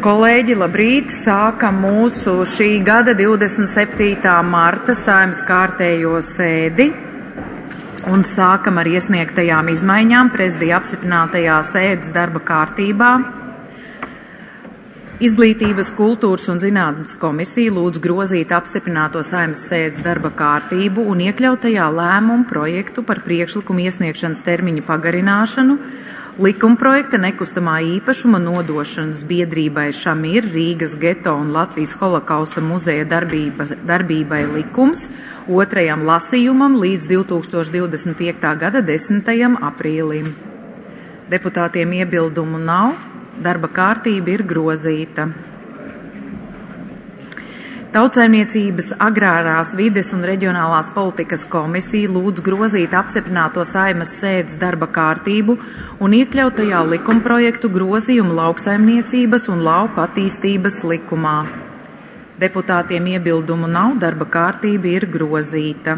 Kolēģi, labrīt! Sākam mūsu šī gada 27. marta Saeimas kārtējo sēdi un sākam ar iesniegtajām izmaiņām prezidija apstiprinātajā sēdes darba kārtībā. Izglītības, kultūras un zinātnes komisija lūdz grozīt apstiprināto Saeimas sēdes darba kārtību un iekļautajā lēmumu projektu par priekšlikumu iesniegšanas termiņa pagarināšanu likumprojekta nekustamā īpašuma nodošanas biedrībai Šamir, Rīgas geto un Latvijas holokausta muzeja darbībai likums otrajam lasījumam līdz 2025. gada 10. aprīlim. Deputātiem iebildumu nav, darba kārtība ir grozīta. Tautsaimniecības, agrārās vides un reģionālās politikas komisija lūdz grozīt apstiprināto Saeimas sēdes darba kārtību un iekļautajā likumprojektu grozījumu lauksaimniecības un lauku attīstības likumā. Deputātiem iebildumu nav, darba kārtība ir grozīta.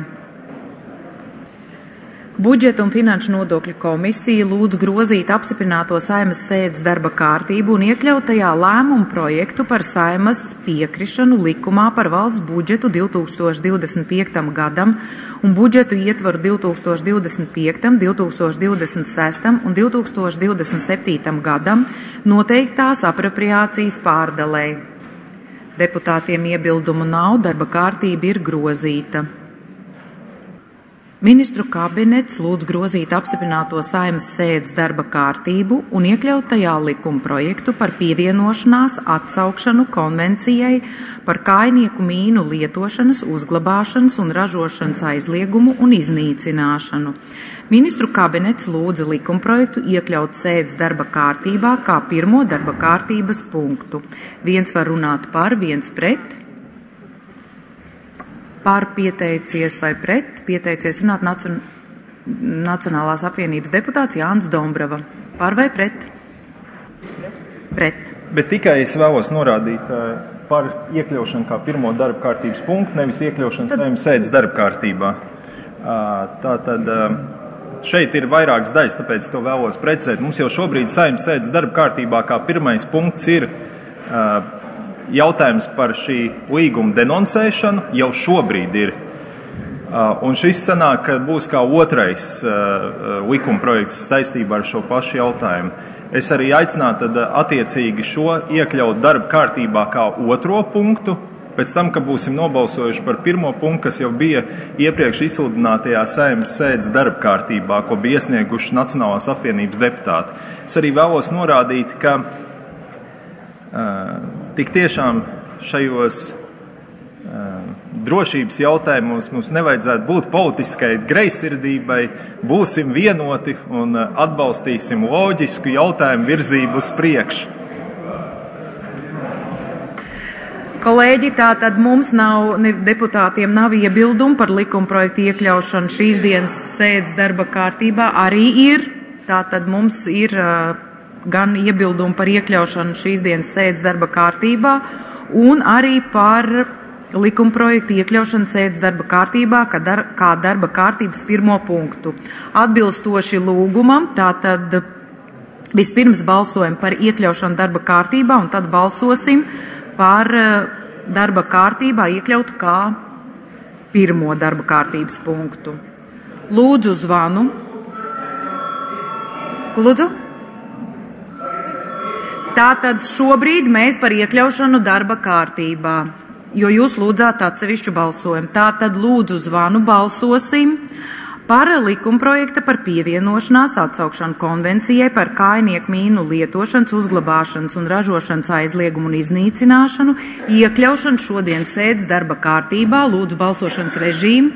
Budžeta un finanšu nodokļu komisija lūdz grozīt apstiprināto Saeimas sēdes darba kārtību un iekļautajā lēmumu projektu par Saeimas piekrišanu likumā par valsts budžetu 2025. gadam un budžetu ietvaru 2025., 2026. un 2027. gadam noteiktās apropriācijas pārdalei. Deputātiem iebildumu nav, darba kārtība ir grozīta. Ministru kabinets lūdz grozīt apstiprināto Saeimas sēdes darba kārtību un iekļaut tajā likumprojektu par pievienošanās atsaukšanu konvencijai par kājnieku mīnu lietošanas, uzglabāšanas un ražošanas aizliegumu un iznīcināšanu. Ministru kabinets lūdza likumprojektu iekļaut sēdes darba kārtībā kā pirmo darba kārtības punktu. Viens var runāt par, viens pret. Par pieteicies vai pret, pieteicies runāt Nacionālās apvienības deputāts Jānis Dombrava. Par vai pret? Pret. Bet tikai es vēlos norādīt par iekļaušanu kā pirmo darba kārtības punktu, nevis iekļaušanu Saeimas sēdes darba kārtībā. Tātad šeit ir vairākas daļas, tāpēc to vēlos precizēt. Mums jau šobrīd Saeimas sēdes darba kārtībā kā pirmais punkts ir jautājums par šī līguma denonsēšanu jau šobrīd ir. Un šis sanāk, ka būs kā otrais likuma projekts saistībā ar šo pašu jautājumu. Es arī aicinātu attiecīgi šo iekļaut darba kārtībā kā otro punktu, pēc tam, ka būsim nobalsojuši par pirmo punktu, kas jau bija iepriekš izsludinātajā Saeimas sēdes darba kārtībā, ko bija iesnieguši Nacionālās apvienības deputāti. Es arī vēlos norādīt, ka tik tiešām šajos drošības jautājumos mums nevajadzētu būt politiskai greizsirdībai, būsim vienoti un atbalstīsim loģisku jautājumu virzību uz priekšu. Kolēģi, tātad mums deputātiem nav iebildumu par likumprojektu iekļaušanu šīs dienas sēdes darba kārtībā. Arī ir, tātad mums ir gan iebildumi par iekļaušanu šīs dienas sēdes darba kārtībā un arī par likumprojektu iekļaušanu sēdes darba kārtībā kā darba kārtības pirmo punktu. Atbilstoši lūgumam, tātad vispirms balsojam par iekļaušanu darba kārtībā un tad balsosim par darba kārtībā iekļaut kā pirmo darba kārtības punktu. Lūdzu zvanu. Lūdzu. Tātad šobrīd mēs par iekļaušanu darba kārtībā, jo jūs lūdzāt atsevišķu balsojumu. Tātad lūdzu zvanu balsosim par likumprojekta par pievienošanās atsaukšanu konvencijai par kājnieku mīnu lietošanas, uzglabāšanas un ražošanas aizliegumu un iznīcināšanu, iekļaušanu šodienas sēdes darba kārtībā. Lūdzu balsošanas režīmu.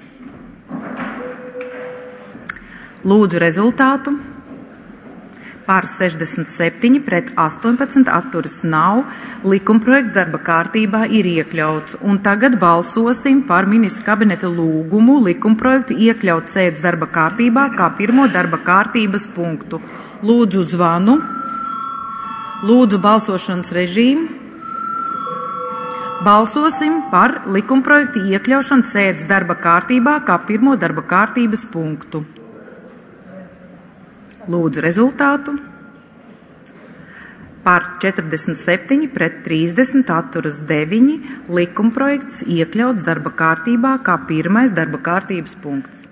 Lūdzu rezultātu. Pār 67, pret 18, atturas nav. Likumprojekts darba kārtībā ir iekļauts. Un tagad balsosim par ministru kabineta lūgumu likumprojektu iekļaut sēdes darba kārtībā kā pirmo darba kārtības punktu. Lūdzu zvanu. Lūdzu balsošanas režīmu. Balsosim par likumprojektu iekļaušanu sēdes darba kārtībā kā pirmo darba kārtības punktu. Lūdzu rezultātu. Par 47 pret 30 atturas 9 likumprojekts iekļauts darba kārtībā kā pirmais darba kārtības punkts.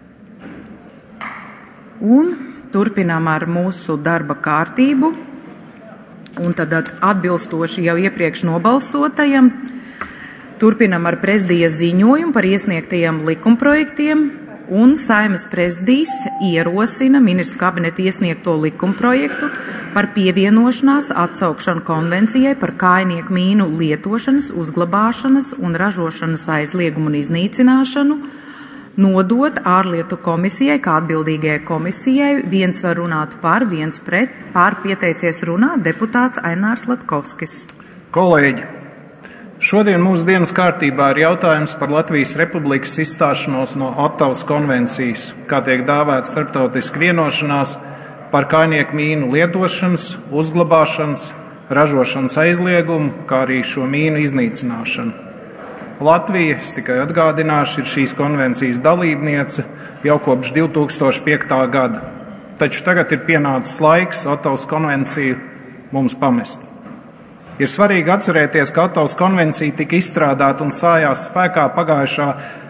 Un turpinām ar mūsu darba kārtību. Un tad atbilstoši jau iepriekš nobalsotajam, turpinām ar prezidija ziņojumu par iesniegtajiem likumprojektiem. Un Saeimas prezidijs ierosina ministru kabineta iesniegto likumprojektu par pievienošanās atsaukšanu konvencijai par kājnieku mīnu lietošanas, uzglabāšanas un ražošanas aizliegumu un iznīcināšanu nodot ārlietu komisijai kā atbildīgajai komisijai. Viens var runāt par, viens pret. Par pieteicies runāt deputāts Ainārs Latkovskis. Kolēģi! Šodien mūsu dienas kārtībā ir jautājums par Latvijas Republikas izstāšanos no Ottavas konvencijas, kā tiek dāvēta starptautiska vienošanās par kājnieku mīnu lietošanas, uzglabāšanas, ražošanas aizliegumu, kā arī šo mīnu iznīcināšanu. Latvija, es tikai atgādināšu, ir šīs konvencijas dalībniece jau kopš 2005. gada. Taču tagad ir pienācis laiks Ottavas konvenciju mums pamest. Ir svarīgi atcerēties, ka Ottavas konvencija tika izstrādāta un stājās spēkā pagājušā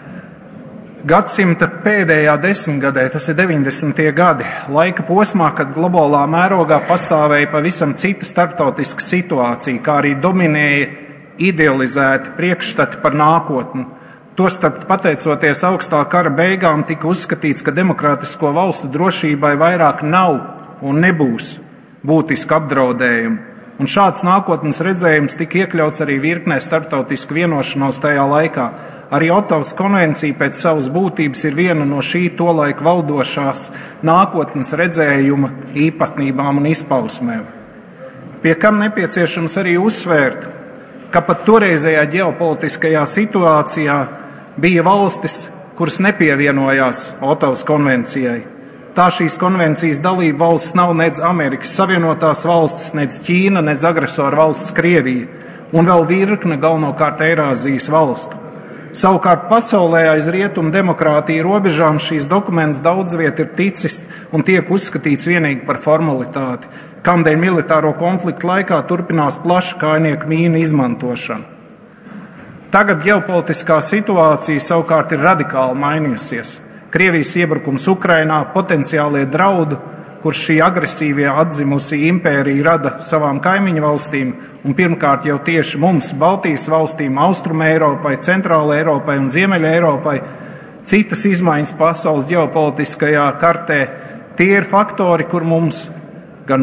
gadsimta pēdējā desmitgadē, tas ir 90. gadi, laika posmā, kad globālā mērogā pastāvēja pavisam cita starptautiska situācija, kā arī dominēja idealizēti priekšstati par nākotni. Tostarp, pateicoties augstā kara beigām, tika uzskatīts, ka demokrātisko valstu drošībai vairāk nav un nebūs būtiski apdraudējumi. Un šāds nākotnes redzējums tika iekļauts arī virknē starptautisku vienošanos tajā laikā. Arī Ottavas konvencija pēc savas būtības ir viena no šī tolaik valdošās nākotnes redzējuma īpatnībām un izpausmēm. Pie kam nepieciešams arī uzsvērt, ka pat toreizējā ģeopolitiskajā situācijā bija valstis, kuras nepievienojās Ottavas konvencijai. Tā šīs konvencijas dalība valsts nav nec Amerikas Savienotās valstis, nec Ķīna, nec agresoru valsts Krievija, un vēl virkne galvenokārt Eirāzijas valstu. Savukārt pasaulē aiz rietumu demokrātiju robežām šīs dokuments daudz viet ir ticis un tiek uzskatīts vienīgi par formalitāti, kamdēļ militāro konfliktu laikā turpinās plaša kājnieku mīnu izmantošana. Tagad ģeopolitiskā situācija savukārt ir radikāli mainījusies. Krievijas iebrukums Ukrainā, potenciālie draudi, kurš šī agresīvie atzimusī impērija rada savām kaimiņu valstīm, un pirmkārt jau tieši mums, Baltijas valstīm, Austruma Eiropai, Centrāla Eiropai un Ziemeļa Eiropai, citas izmaiņas pasaules ģeopolitiskajā kartē, tie ir faktori, kur gan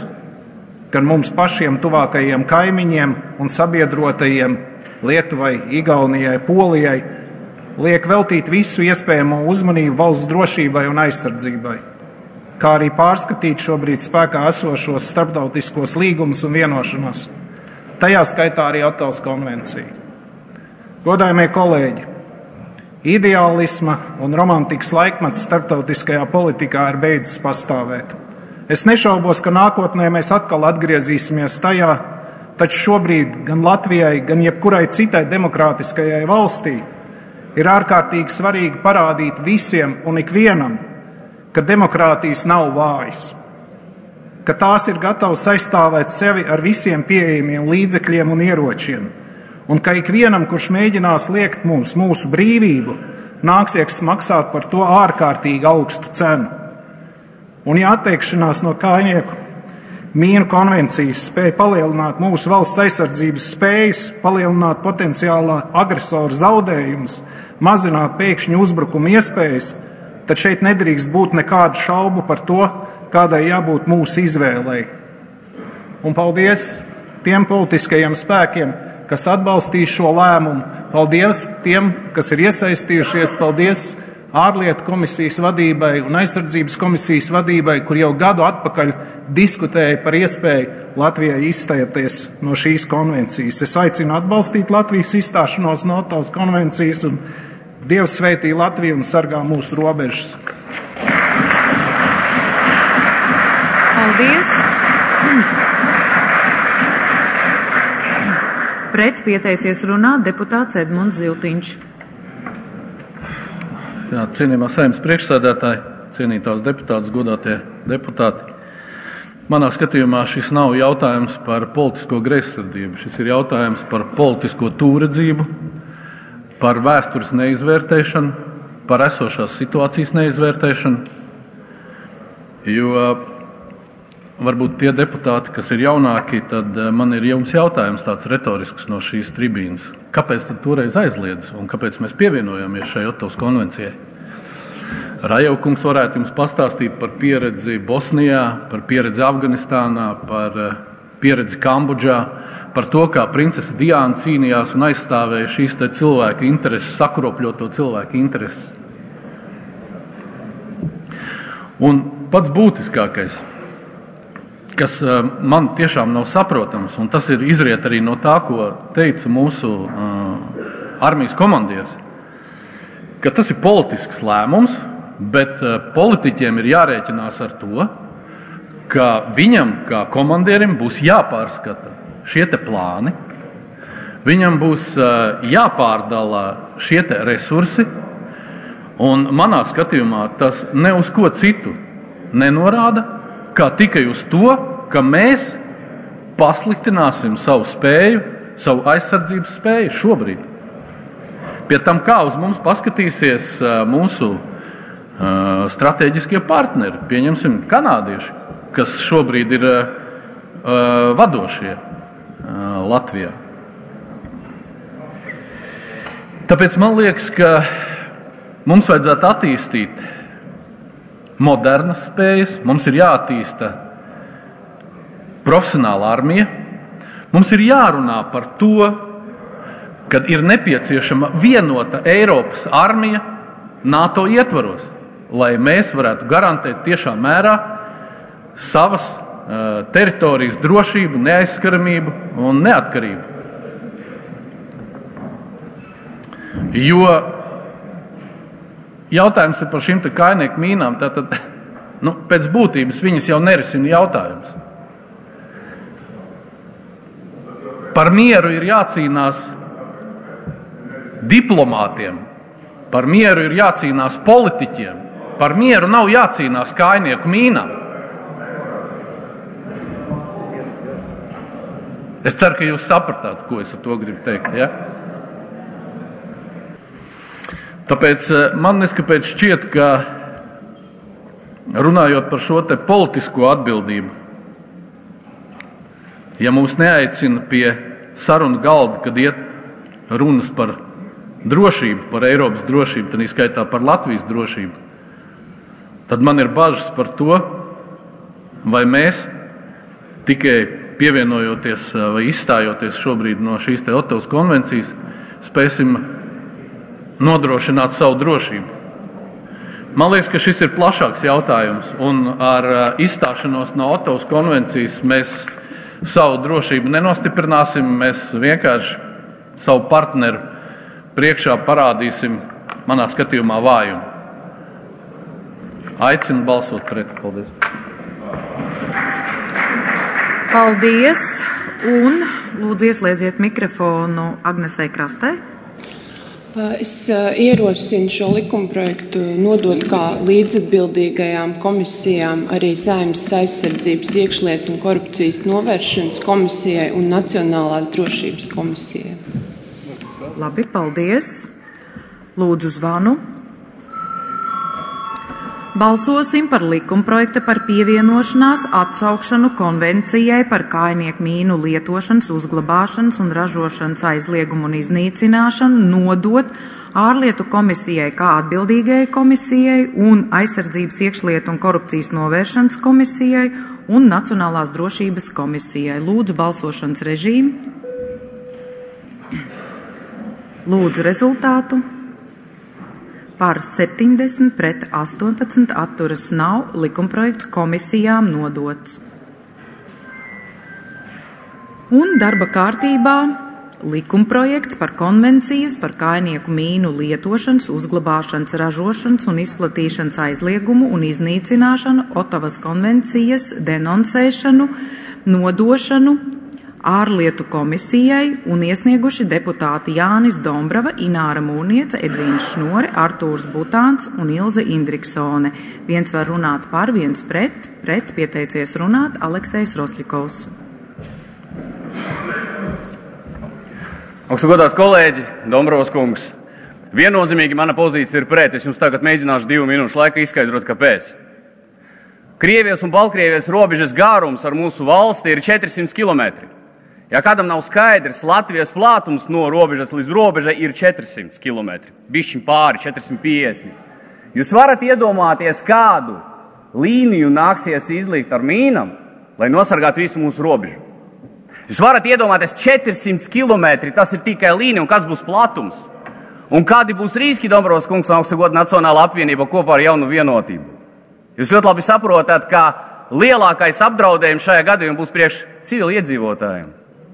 mums pašiem tuvākajiem kaimiņiem un sabiedrotajiem Lietuvai, Igaunijai, Polijai, liek veltīt visu iespējamo uzmanību valsts drošībai un aizsardzībai, kā arī pārskatīt šobrīd spēkā esošos starptautiskos līgumus un vienošanās. Tajā skaitā arī Ottavas konvencija. Godājamie kolēģi, ideālisma un romantikas laikmets starptautiskajā politikā ir beidzis pastāvēt. Es nešaubos, ka nākotnē mēs atkal atgriezīsimies tajā, taču šobrīd gan Latvijai, gan jebkurai citai demokrātiskajai valstī ir ārkārtīgi svarīgi parādīt visiem un ikvienam, ka demokrātijas nav vājas, ka tās ir gatavas aizstāvēt sevi ar visiem pieejamiem līdzekļiem un ieročiem, un ka ikvienam, kurš mēģinās liekt mums mūsu brīvību, nāksies maksāt par to ārkārtīgi augstu cenu. Un ja atteikšanās no kājnieku mīnu konvencijas spēja palielināt mūsu valsts aizsardzības spējas, palielināt potenciālā agresora zaudējumus, mazināt pēkšņu uzbrukumu iespējas, tad šeit nedrīkst būt nekādu šaubu par to, kādai jābūt mūsu izvēlei. Un paldies tiem politiskajiem spēkiem, kas atbalstīs šo lēmumu. Paldies tiem, kas ir iesaistījušies. Paldies ārlietu komisijas vadībai un aizsardzības komisijas vadībai, kur jau gadu atpakaļ diskutēja par iespēju Latvijai izstāties no šīs konvencijas. Es aicinu atbalstīt Latvijas izstāšanos no Ottavas konvencijas, un Dievs sveitī Latviju un sargā mūsu robežas. Paldies! Pret pieteicies runāt deputāts Edmunds Ziltiņš. Jā, cienījamā Saeimas priekšsēdētāji, cienītās deputātas, godātie deputāti. Manā skatījumā šis nav jautājums par politisko greizsirdību. Šis ir jautājums par politisko tūredzību, par vēstures neizvērtēšanu, par esošās situācijas neizvērtēšanu. Jo varbūt tie deputāti, kas ir jaunāki, tad man ir jums jautājums tāds retorisks no šīs tribīnas. Kāpēc tad toreiz aizliedz un kāpēc mēs pievienojāmies šai Ottavas konvencijai? Rajaukungs varētu jums pastāstīt par pieredzi Bosnijā, par pieredzi Afganistānā, par pieredzi Kambodžā, par to, kā princese Diāna cīnījās un aizstāvēja šīs te cilvēka intereses, sakropļoto cilvēku intereses. Un pats būtiskākais, kas man tiešām nav saprotams, un tas ir izriet arī no tā, ko teica mūsu armijas komandieris, ka tas ir politisks lēmums, bet politiķiem ir jārēķinās ar to, ka viņam, kā komandierim, būs jāpārskata šie te plāni, viņam būs jāpārdala šie te resursi, un manā skatījumā tas ne uz ko citu nenorāda, kā tikai uz to, ka mēs pasliktināsim savu spēju, savu aizsardzības spēju šobrīd. Pie tam, kā uz mums paskatīsies mūsu stratēģiskie partneri, pieņemsim kanādieši, kas šobrīd ir vadošie Latvijā. Tāpēc man liekas, ka mums vajadzētu attīstīt modernas spējas, mums ir jāattīsta profesionāla armija, mums ir jārunā par to, kad ir nepieciešama vienota Eiropas armija NATO ietvaros, lai mēs varētu garantēt tiešā mērā savas teritorijas drošību, neaizskaramību un neatkarību. Jo jautājums ir par šīm te kājnieku mīnām, tātad pēc būtības viņas jau nerisina jautājums. Par mieru ir jācīnās diplomātiem, par mieru ir jācīnās politiķiem, par mieru nav jācīnās kājnieku mīnām. Es ceru, ka jūs sapratāt, ko es ar to gribu teikt. Ja? Tāpēc man neskapēc šķiet, ka runājot par šo te politisko atbildību, ja mūs neaicina pie sarunu galda, kad iet runas par drošību, par Eiropas drošību, tad izskaitā par Latvijas drošību, tad man ir bažas par to, vai mēs tikai pievienojoties vai izstājoties šobrīd no šīs te Ottavas konvencijas, spēsim nodrošināt savu drošību. Man liekas, ka šis ir plašāks jautājums, un ar izstāšanos no Ottavas konvencijas mēs savu drošību nenostiprināsim, mēs vienkārši savu partneru priekšā parādīsim, manā skatījumā, vājumu. Aicinu balsot pret. Paldies. Paldies. Un lūdzu ieslēdziet mikrofonu Agnesei Krastei. Es ierosinu šo likumprojektu nodot kā līdzatbildīgajām komisijām arī Saeimas aizsardzības, iekšlietu un korupcijas novēršanas komisijai un Nacionālās drošības komisijai. Labi, paldies. Lūdzu zvanu. Balsosim par likumprojekta par pievienošanās atsaukšanu konvencijai par kājnieku mīnu lietošanas, uzglabāšanas un ražošanas aizliegumu un iznīcināšanu nodot ārlietu komisijai kā atbildīgajai komisijai un aizsardzības, iekšlietu un korupcijas novēršanas komisijai un Nacionālās drošības komisijai. Lūdzu balsošanas režīmu. Lūdzu rezultātu. Par 70 pret 18 atturas nav, likumprojekts komisijām nodots. Un darba kārtībā likumprojekts par konvencijas par kājnieku mīnu lietošanas, uzglabāšanas, ražošanas un izplatīšanas aizliegumu un iznīcināšanu, Ottavas konvencijas denonsēšanu, nodošanu ārlietu komisijai un iesnieguši deputāti Jānis Dombrava, Ināra Mūrniece, Edvīns Šnore, Artūrs Butāns un Ilze Indriksone. Viens var runāt par, viens pret pieteicies runāt Aleksejs Rosļikovs. Augstgodāt kolēģi, Dombrovas kungs, viennozīmīgi mana pozīcija ir pret. Es jums tagad mēģināšu 2 minūšu laika izskaidrot, kāpēc. Krievijas un Baltkrievijas robežas garums ar mūsu valsti ir 400 km. Ja kādam nav skaidrs, Latvijas plātums no robežas līdz robežai ir 400 km. Bišķiņ pāri 450. Jūs varat iedomāties, kādu līniju nāksies izlikt ar mīnam, lai nosargātu visu mūsu robežu. Jūs varat iedomāties 400 km, tas ir tikai līnija, un kas būs platums? Un kādi būs riski, Dombrovas kungs, Augstgoda Nacionāla apvienība kopā ar Jaunu vienotību? Jūs ļoti labi saprotat, ka lielākais apdraudējums šajā gadījumā būs priekš civiliedzīvotājiem.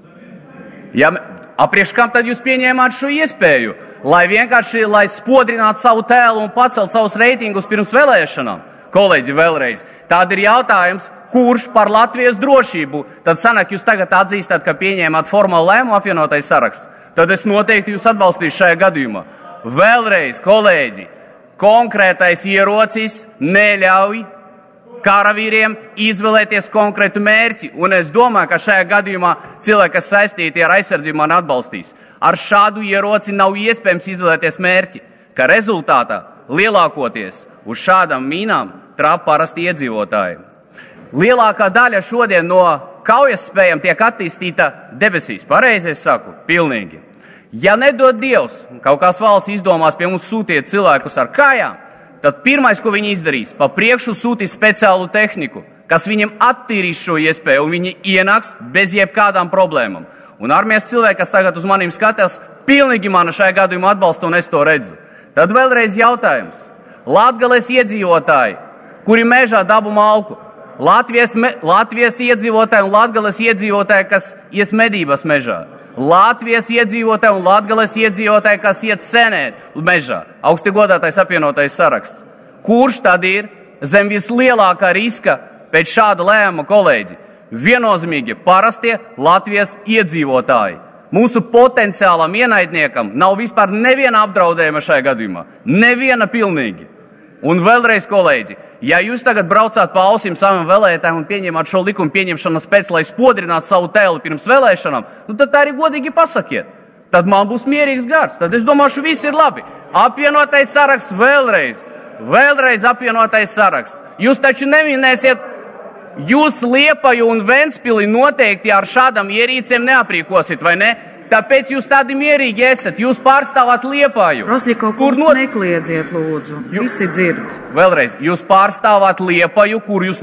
Priekš kam tad jūs pieņēmāt šo iespēju? Lai vienkārši spodrinātu savu tēlu un pacelt savus reitingus pirms vēlēšanām? Kolēģi, vēlreiz, tāda ir jautājums, kurš par Latvijas drošību? Tad sanāk, jūs tagad atzīstat, ka pieņēmāt formālu lēmumu apvienotais saraksts. Tad es noteikti jūs atbalstīšu šajā gadījumā. Vēlreiz, kolēģi, konkrētais ierocis neļauj karavīriem izvēlēties konkrētu mērķi, un es domāju, ka šajā gadījumā cilvēki, kas saistīti ar aizsardzību, man atbalstīs. Ar šādu ieroci nav iespējams izvēlēties mērķi, ka rezultātā lielākoties uz šādām mīnām trāp parasti iedzīvotāji. Lielākā daļa šodien no kaujas spējām tiek attīstīta debesīs. Pareizi es saku? Pilnīgi. Ja nedod Dievs, kaut kāds valsts izdomās pie mums sūtiet cilvēkus ar kājām, tad pirmais, ko viņi izdarīs, pa priekšu sūtīs speciālu tehniku, kas viņiem attīrīs šo iespēju, un viņi ienāks bez jebkādām problēmām. Un armijas cilvēki, kas tagad uz maniem skatās, pilnīgi mani šajā gadījumā atbalsta, un es to redzu. Tad vēlreiz jautājums. Latgales iedzīvotāji, kuri mežā dabū malku, Latvijas iedzīvotāji un Latgales iedzīvotāji, kas ies medības mežā. Latvijas iedzīvotāji un Latgales iedzīvotāji, kas iet senēt mežā. Augsti godātais apvienotais saraksts. Kurš tad ir zem vislielākā riska pēc šāda lēmuma, kolēģi? Viennozīmīgi parastie Latvijas iedzīvotāji. Mūsu potenciālam ienaidniekam nav vispār neviena apdraudējuma šajā gadījumā. Neviena pilnīgi. Un vēlreiz, kolēģi, ja jūs tagad braucāt pa ausīm saviem vēlētājiem un pieņemat šo likumu pieņemšanas pēc, lai spodrinātu savu tēlu pirms vēlēšanām, tad tā arī godīgi pasakiet. Tad man būs mierīgs gars. Tad es domāšu, viss ir labi. Apvienotais saraksts vēlreiz apvienotais saraksts. Jūs taču neminēsiet, jūs Liepaju un Ventspili noteikti ar šādam ierīcēm neaprīkosiet, vai ne? Tāpēc jūs tādi mierīgi esat. Jūs pārstāvāt Liepāju. Rosļiko kungs, nekliedzieet, lūdzu. Visi dzird. Vēlreiz, jūs pārstāvāt Liepāju, kur jūs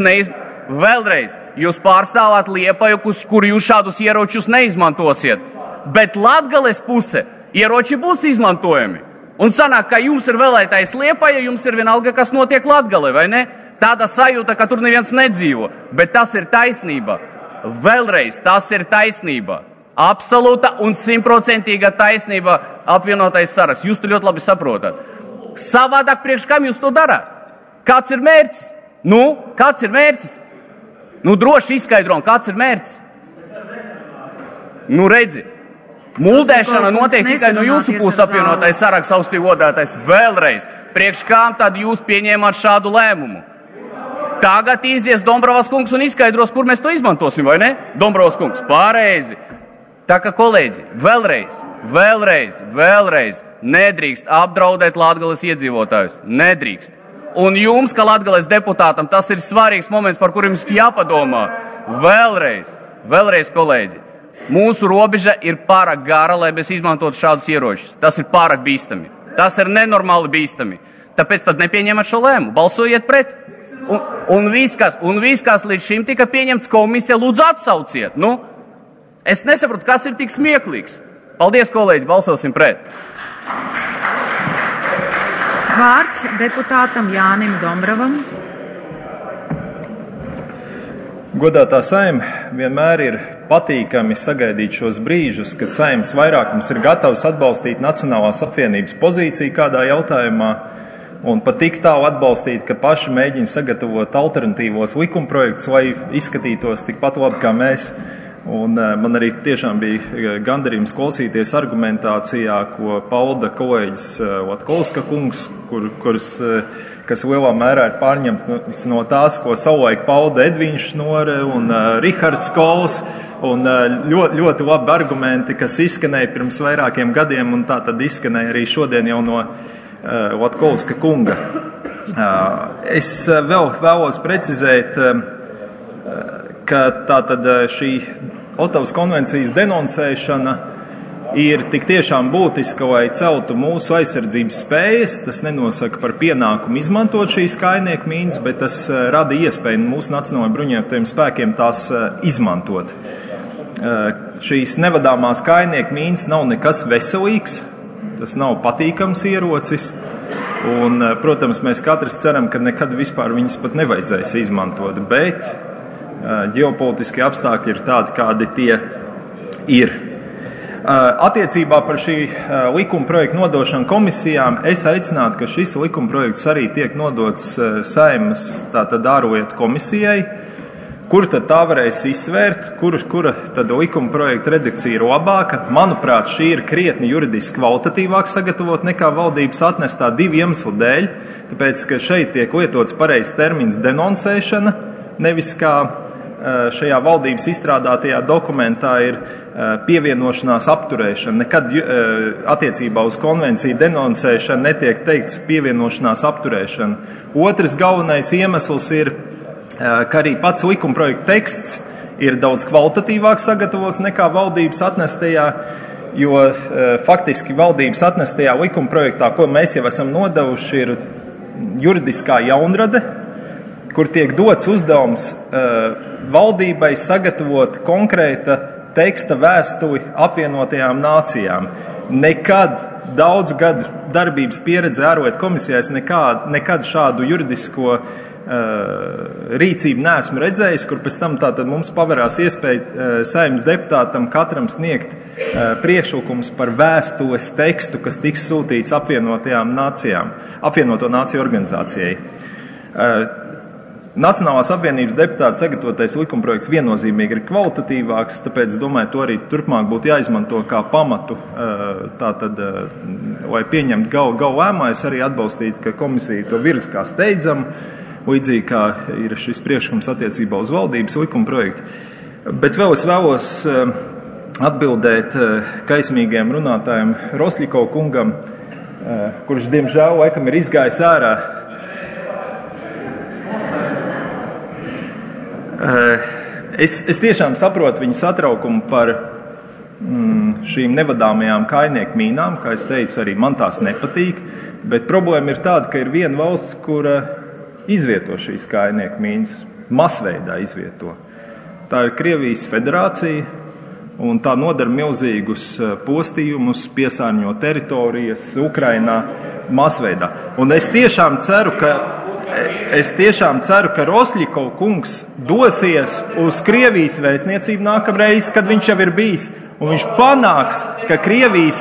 jūs pārstāvāt Liepāju, kur jūs šādus ieročus neizmantosiet. Bet Latgales puse ieroči būs izmantojami. Un sanāk, ka jums ir vēlētājs Liepāja, jums ir vienalga, kas notiek Latgale, vai ne? Tāda sajūta, ka tur neviens nedzīvo. Bet tas ir taisnība. Vēlreiz, tas ir taisnība. Absolūta un 100% taisnība apvienotais saraksts. Jūs to ļoti labi saprotat. Savādāk priekš kam jūs to darāt? Kāds ir mērķis? Kāds ir mērķis? Droši izskaidro, kāds ir mērķis? Redzi, muldēšana notiek tikai no jūsu puses apvienotais saraksts, augsti godātais. Vēlreiz, priekš kam tad jūs pieņēmāt šādu lēmumu? Tagad izies Dombrovas kungs un izskaidros, kur mēs to izmantosim, vai ne? Dombrovas kungs, pareizi. Tā kā, kolēģi, vēlreiz nedrīkst apdraudēt Latgales iedzīvotājus. Nedrīkst. Un jums, kā Latgales deputātam, tas ir svarīgs moments, par kuriem jums jāpadomā. Vēlreiz, kolēģi, mūsu robeža ir pārāk gara, lai mēs izmantotu šādus ieročus. Tas ir pārāk bīstami. Tas ir nenormāli bīstami. Tāpēc tad nepieņemat šo lēmumu. Balsojiet pret. Un viss, kas līdz šim tika pieņemts komisija, lūdzu atsauciet. Es nesaprotu, kas ir tik smieklīgs. Paldies, kolēģi, balsosim pret. Vārds deputātam Jānim Dombravam. Godātā Saeima, vienmēr ir patīkami sagaidīt šos brīžus, kad Saeimas vairākums ir gatavs atbalstīt Nacionālās apvienības pozīciju kādā jautājumā un pat tik tālu atbalstīt, ka paši mēģina sagatavot alternatīvos likumprojektus, lai izskatītos tikpat labi kā mēs. Un man arī tiešām bija gandarījums klausīties argumentācijā, ko pauda kolēģis Latkolska kungs, kas lielā mērā ir pārņemts no tās, ko savulaik pauda Edviņš Šnore un Rihards Kols. Un ļoti labi argumenti, kas izskanēja pirms vairākiem gadiem, un tā tad izskanēja arī šodien jau no Latkolska kunga. Es vēl vēlos precizēt, ka tātad šī Otavas konvencijas denoncēšana ir tik tiešām būtiska, lai celtu mūsu aizsardzības spējas. Tas nenosaka par pienākumu izmantot šīs kājnieku mīnas, bet tas rada iespēju mūsu nacionālajiem bruņotajiem spēkiem tās izmantot. Šīs nevadāmās kājnieku mīnas nav nekas veselīgs, tas nav patīkams ierocis. Un, protams, mēs katrs ceram, ka nekad vispār viņas pat nevajadzēs izmantot, bet ģeopolitiskie apstākļi ir tādi, kādi tie ir. Attiecībā par šī likuma projekta nodošanu komisijām es aicinātu, ka šis likuma projekts arī tiek nodots Saeimas tātad ārlietu komisijai, kur tad tā varēs izsvērt, kura tad likuma projekta redakcija ir labāka. Manuprāt, šī ir krietni juridiski kvalitatīvāk sagatavot nekā valdības atnestā divu iemeslu dēļ, tāpēc, ka šeit tiek lietots pareizs termins denoncēšana, nevis kā šajā valdības izstrādātajā dokumentā ir pievienošanās apturēšana. Nekad attiecībā uz konvenciju denoncēšana netiek teikts pievienošanās apturēšana. Otrs galvenais iemesls ir, ka arī pats likumprojekta teksts ir daudz kvalitatīvāk sagatavots nekā valdības atnestajā, jo faktiski valdības atnestajā likumprojektā, ko mēs jau esam nodevuši, ir juridiskā jaunrade, kur tiek dots uzdevums valdībai sagatavot konkrēta teksta vēstuli apvienotajām nācijām. Nekad daudzu gadu darbības pieredze ārlietu komisijās nekad šādu juridisko rīcību neesmu redzējis, kur pēc tam tātad mums paverās iespēja Saeimas deputātam katram sniegt priekšlikums par vēstules tekstu, kas tiks sūtīts apvienotajām nācijām, apvienoto nāciju organizācijai. Nacionālās apvienības deputāta sagatavotais likumprojekts viennozīmīgi ir kvalitatīvāks, tāpēc es domāju, to arī turpmāk būtu jāizmanto kā pamatu, tātad, lai pieņemtu galu lēmumā. Es arī atbalstītu, ka komisija to virz kā steidzam, līdzīgi kā ir šis priekšlikums attiecībā uz valdības likumprojektu. Bet vēl es vēlos atbildēt kaismīgiem runātājiem Rosļikova kungam, kurš diemžēl laikam ir izgājis ārā. Es tiešām saprotu viņa satraukumu par šīm nevadāmajām kājnieku mīnām, kā es teicu, arī man tās nepatīk, bet problēma ir tāda, ka ir viena valsts, kura izvieto šīs kājnieku mīnas, masveidā izvieto. Tā ir Krievijas federācija, un tā nodara milzīgus postījumus, piesārņo teritorijas Ukrainā masveidā. Un es tiešām ceru, ka Rosļikov kungs dosies uz Krievijas vēstniecību nākamreiz, kad viņš jau ir bijis, un viņš panāks, ka Krievijas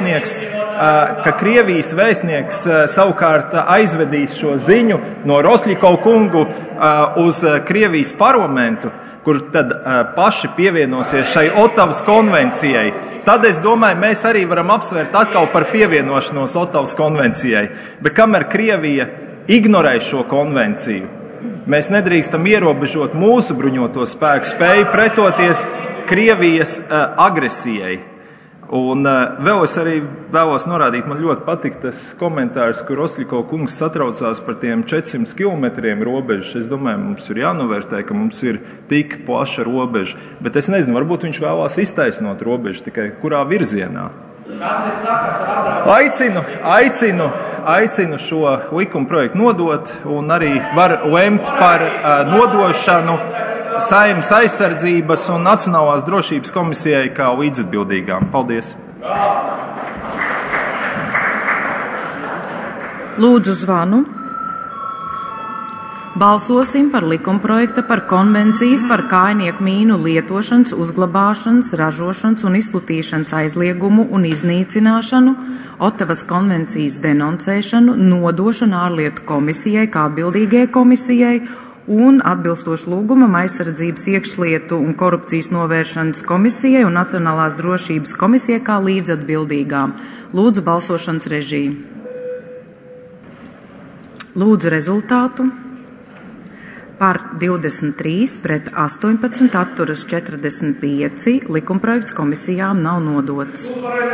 vēstnieks savukārt aizvedīs šo ziņu no Rosļikov kungu uz Krievijas parlamentu, kur tad paši pievienosies šai Otavas konvencijai. Tad, es domāju, mēs arī varam apsvērt atkal par pievienošanos Otavas konvencijai. Bet kamēr Krievija ignorē šo konvenciju, mēs nedrīkstam ierobežot mūsu bruņoto spēku spēju pretoties Krievijas agresijai. Un vēl es arī vēlos norādīt, man ļoti patīk tas komentārs, kur Rosļikov kungs satraucās par tiem 400 kilometriem robežas. Es domāju, mums ir jānovērtē, ka mums ir tik plaša robeža. Bet es nezinu, varbūt viņš vēlās iztaisnot robežu, tikai kurā virzienā. Aicinu šo likuma projektu nodot un arī var lemt par nodošanu Saeimas aizsardzības un Nacionālās drošības komisijai kā līdzatbildīgām. Paldies! Lūdzu zvanu. Balsosim par likumprojekta par konvencijas par kājnieku mīnu lietošanas, uzglabāšanas, ražošanas un izplatīšanas aizliegumu un iznīcināšanu, Otavas konvencijas denoncēšanu, nodošanu ārlietu komisijai kā atbildīgajai komisijai un atbilstoši lūgumam Aizsardzības iekšlietu un korupcijas novēršanas komisijai un Nacionālās drošības komisijai kā līdzatbildīgām. Lūdzu balsošanas režiju. Lūdzu rezultātu. Par 23 pret 18 atturas 45. Likumprojekts komisijām nav nodots.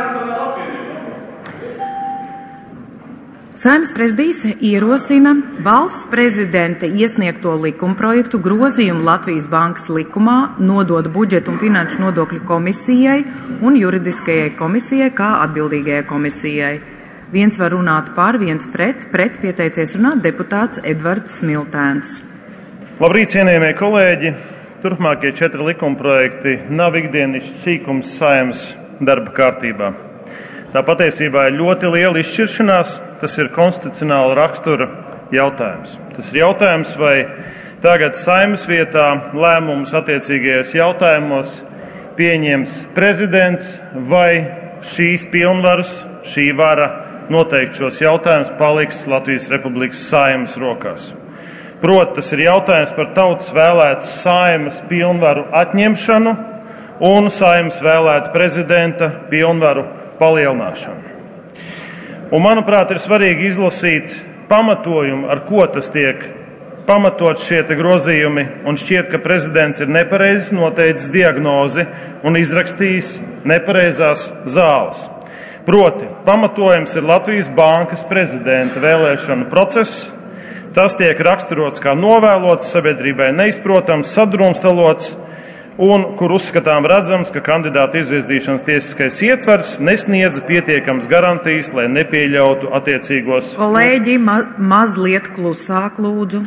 Saeimas prezidijs ierosina valsts prezidenta iesniegto likumprojektu grozījumu Latvijas Bankas likumā nodot budžetu un finanšu nodokļu komisijai un juridiskajai komisijai kā atbildīgajai komisijai. Viens var runāt par, viens pret pieteicies runāt deputāts Edvards Smiltēns. Labrīt, cienījamie kolēģi! Turpmākie 4 likumprojekti nav ikdienišķs sīkums Saeimas darba kārtībā. Tā patiesībā ir ļoti liela izšķiršanās, tas ir konstitucionāla rakstura jautājums. Tas ir jautājums, vai tagad Saeimas vietā lēmumus attiecīgajos jautājumos pieņems prezidents, vai šīs pilnvaras, šī vara noteikt šos jautājumus paliks Latvijas Republikas Saeimas rokās. Proti, tas ir jautājums par tautas vēlētas Saeimas pilnvaru atņemšanu un Saeimas vēlēta prezidenta pilnvaru palielināšanu. Un, manuprāt, ir svarīgi izlasīt pamatojumu, ar ko tas tiek pamatot šie grozījumi, un šķiet, ka prezidents ir nepareizi noteicis diagnozi un izrakstījis nepareizās zāles. Proti, pamatojums ir Latvijas Bankas prezidenta vēlēšanu process. Tas tiek raksturots kā novēlots, sabiedrībai neizprotams, sadrumstalots, un kur uzskatām redzams, ka kandidāta izvirzīšanas tiesiskais ietvers nesniedza pietiekams garantijas, lai nepieļautu attiecīgos. Kolēģi, mazliet klusāk, lūdzu.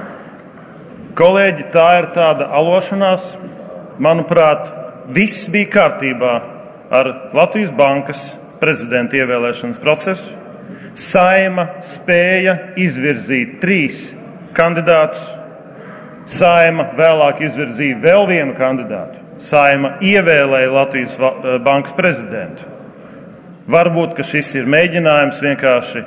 Kolēģi, tā ir tāda alošanās. Manuprāt, viss bija kārtībā ar Latvijas Bankas prezidenta ievēlēšanas procesu. Saeima spēja izvirzīt 3 kandidātus. Saeima vēlāk izvirzīja vēl vienu kandidātu. Saeima ievēlēja Latvijas Bankas prezidentu. Varbūt, ka šis ir mēģinājums vienkārši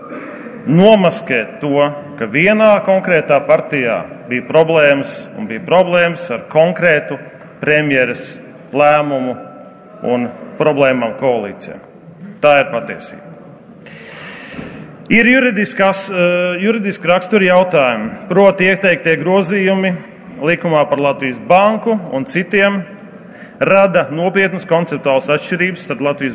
nomaskēt to, ka vienā konkrētā partijā bija problēmas ar konkrētu premjeras lēmumu un problēmām koalīcijā. Tā ir patiesība. Ir juridiski raksturi jautājumi, proti ieteiktie grozījumi likumā par Latvijas Banku un citiem rada nopietnas konceptuālas atšķirības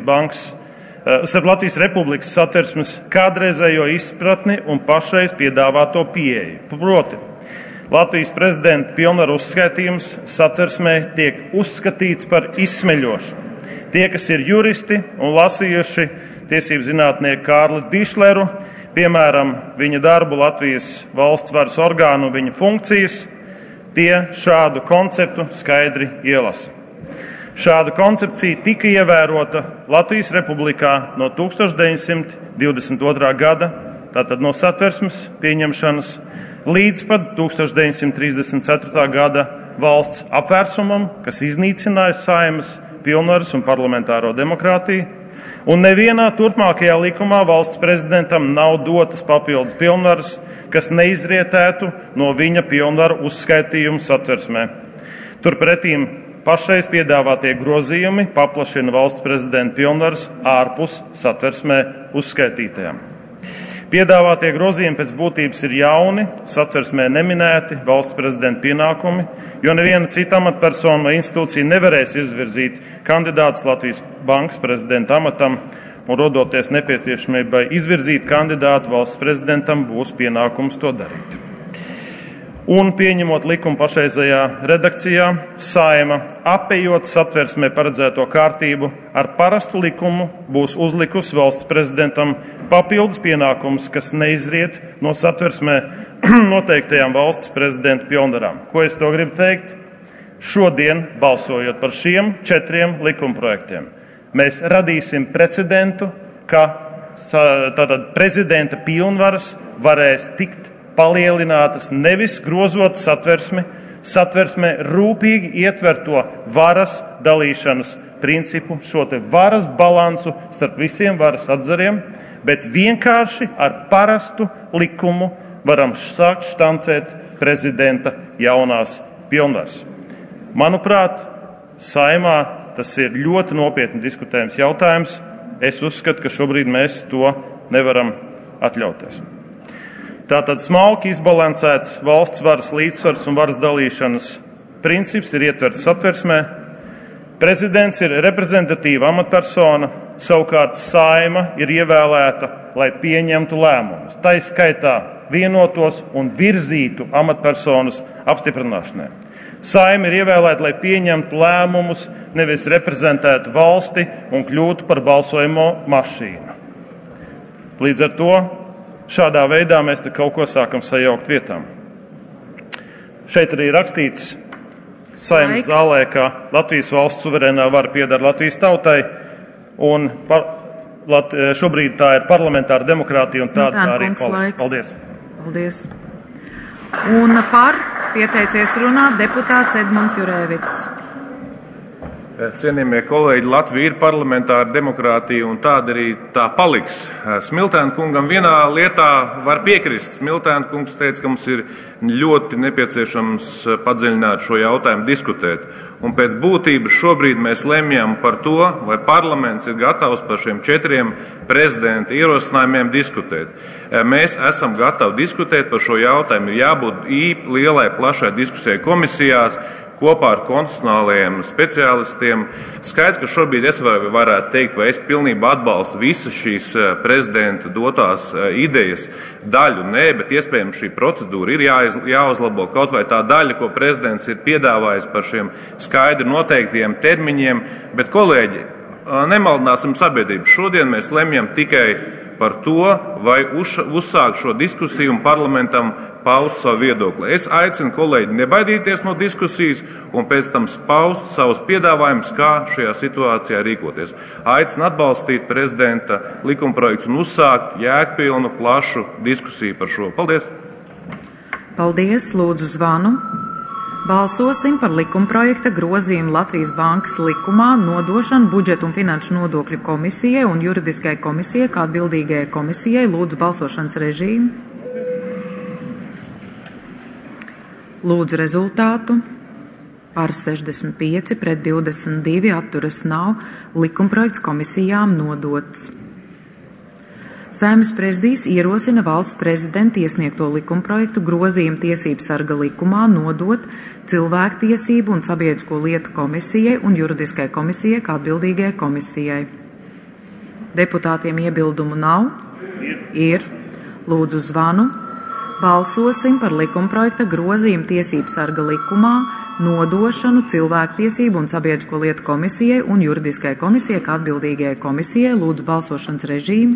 starp Latvijas Republikas Satversmes kādreizējo izpratni un pašreiz piedāvāto pieeju. Proti, Latvijas prezidenta pilnvaru uzskaitījums Satversmē tiek uzskatīts par izsmeļošu. Tie, kas ir juristi un lasījuši tiesību zinātnieku Kārli Dišleru, piemēram, viņa darbu Latvijas valsts varas orgānu, viņa funkcijas, tie šādu konceptu skaidri ielasa. Šāda koncepcija tika ievērota Latvijas Republikā no 1922. gada, tātad no Satversmes pieņemšanas, līdz pat 1934. gada valsts apvērsumam, kas iznīcināja Saeimas pilnvaras un parlamentāro demokrātiju. Un nevienā turpmākajā likumā valsts prezidentam nav dotas papildus pilnvaras, kas neizrietētu no viņa pilnvaru uzskaitījuma Satversmē. Turpretīm pašreiz piedāvātie grozījumi paplašina valsts prezidenta pilnvaras ārpus Satversmē uzskaitītajām. Piedāvātie grozījumi pēc būtības ir jauni, Satversmē neminēti valsts prezidenta pienākumi, jo neviena cita amatpersona vai institūcija nevarēs izvirzīt kandidātus Latvijas Bankas prezidenta amatam, un rodoties nepieciešamībai izvirzīt kandidātu valsts prezidentam, būs pienākums to darīt. Un pieņemot likumu pašreizējā redakcijā, Saeima, apējot Satversmē paredzēto kārtību, ar parastu likumu būs uzlikusi valsts prezidentam papildus pienākumus, kas neizriet no Satversmē noteiktajām valsts prezidenta pilnvarām. Ko es to gribu teikt? Šodien, balsojot par šiem 4 likumprojektiem, mēs radīsim precedentu, ka tātad prezidenta pilnvaras varēs tikt palielinātas nevis grozot Satversmē rūpīgi ietverto varas dalīšanas principu, šo te varas balansu starp visiem varas atzariem, bet vienkārši ar parastu likumu varam sākt štancēt prezidenta jaunās pilnvaras. Manuprāt, Saeimā tas ir ļoti nopietni diskutējams jautājums. Es uzskatu, ka šobrīd mēs to nevaram atļauties. Tātad smalki izbalansēts valsts varas līdzsvars un varas dalīšanas princips ir ietverts Satversmē. Prezidents ir reprezentatīva amatpersona, savukārt Saeima ir ievēlēta, lai pieņemtu lēmumus, tai skaitā vienotos un virzītu amatpersonas apstiprināšanai. Saeima ir ievēlēta, lai pieņemtu lēmumus, nevis reprezentētu valsti un kļūtu par balsojamo mašīnu. Līdz ar to šādā veidā mēs te kaut ko sākam sajaukt vietām. Šeit arī rakstīts Saeimas zālē, ka Latvijas valsts suverēnā vara pieder Latvijas tautai, un šobrīd tā ir parlamentāra demokrātija, un tāda tā arī paliks. Paldies! Paldies! Un par pieteicies runāt deputāts Edmunds Jurēvits. Cienījamie kolēģi, Latvija ir parlamentāra demokrātija, un tāda arī tā paliks. Smiltēna kungam vienā lietā var piekrist. Smiltēna kungs teica, ka mums ir ļoti nepieciešams padziļināt šo jautājumu, diskutēt. Un pēc būtības šobrīd mēs lemjam par to, vai parlaments ir gatavs par šiem 4 prezidenta ierosinājumiem diskutēt. Mēs esam gatavi diskutēt par šo jautājumu. Ir jābūt lielai, plašai diskusijai komisijās, kopā ar konstitucionālajiem speciālistiem. Skaidrs, ka šobrīd es varētu teikt, vai es pilnībā atbalstu visas šīs prezidenta dotās idejas daļu. Nē, bet iespējams šī procedūra ir jāuzlabo, kaut vai tā daļa, ko prezidents ir piedāvājis par šiem skaidri noteiktiem termiņiem. Bet, kolēģi, nemaldināsim sabiedrību. Šodien mēs lemjam tikai par to, vai uzsākt šo diskusiju un parlamentam paust savu viedokli. Es aicinu kolēģi nebaidīties no diskusijas un pēc tam paust savus piedāvājumus, kā šajā situācijā rīkoties. Aicinu atbalstīt prezidenta likumprojektu un uzsākt jēgpilnu, plašu diskusiju par šo. Paldies! Paldies! Lūdzu zvanu. Balsosim par likumprojekta grozījumu Latvijas Bankas likumā nodošanu budžetu un finanšu nodokļu komisijai un juridiskai komisijai kā atbildīgajai komisijai. Lūdzu balsošanas režīmu. Lūdzu rezultātu. Par 65 pret 22 atturas nav. Likumprojekts komisijām nodots. Saeimas prezidijs ierosina valsts prezidenta iesniegto likumprojektu grozījumu tiesību sarga likumā nodot Cilvēktiesību un sabiedrisko lietu komisijai un juridiskai komisijai kā atbildīgajai komisijai. Deputātiem iebildumu nav? Ir. Lūdzu zvanu. Balsosim par likumprojekta grozījumu tiesību sarga likumā nodošanu Cilvēktiesību un sabiedrisko lietu komisijai un juridiskai komisijai kā atbildīgajai komisijai. Lūdzu balsošanas režīmu.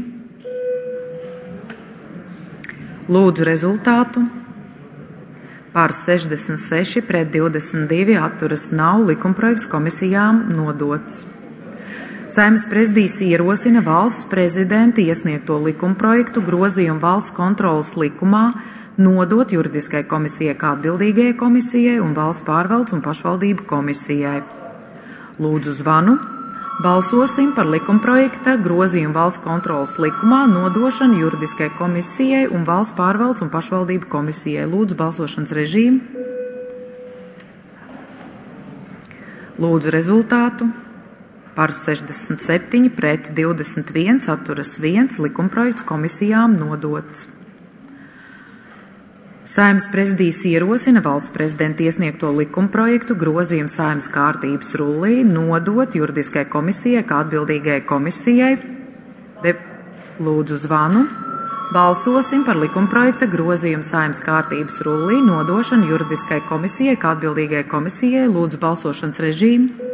Lūdzu rezultātu. Par 66 pret 22 atturas nav. Likumprojekts komisijām nodots. Saeimas prezidijs ierosina valsts prezidenta iesniegto likumprojektu grozījumu valsts kontrolas likumā nodot juridiskai komisijai kā atbildīgajai komisijai un valsts pārvaldes un pašvaldību komisijai. Lūdzu zvanu. Balsosim par likumprojekta grozījumu valsts kontrolas likumā nodošanu juridiskai komisijai un valsts pārvaldes un pašvaldību komisijai. Lūdzu balsošanas režīmu. Lūdzu rezultātu. Par 67 pret 21 atturas 1 likumprojekts komisijām nodots. Saeimas prezidijs ierosina valsts prezidenta iesniegto likumprojektu grozījumu Saeimas kārtības rullī nodot juridiskai komisijai kā atbildīgajai komisijai. Lūdzu zvanu. Balsosim par likumprojekta grozījumu Saeimas kārtības rullī nodošanu juridiskai komisijai kā atbildīgajai komisijai. Lūdzu balsošanas režīmu.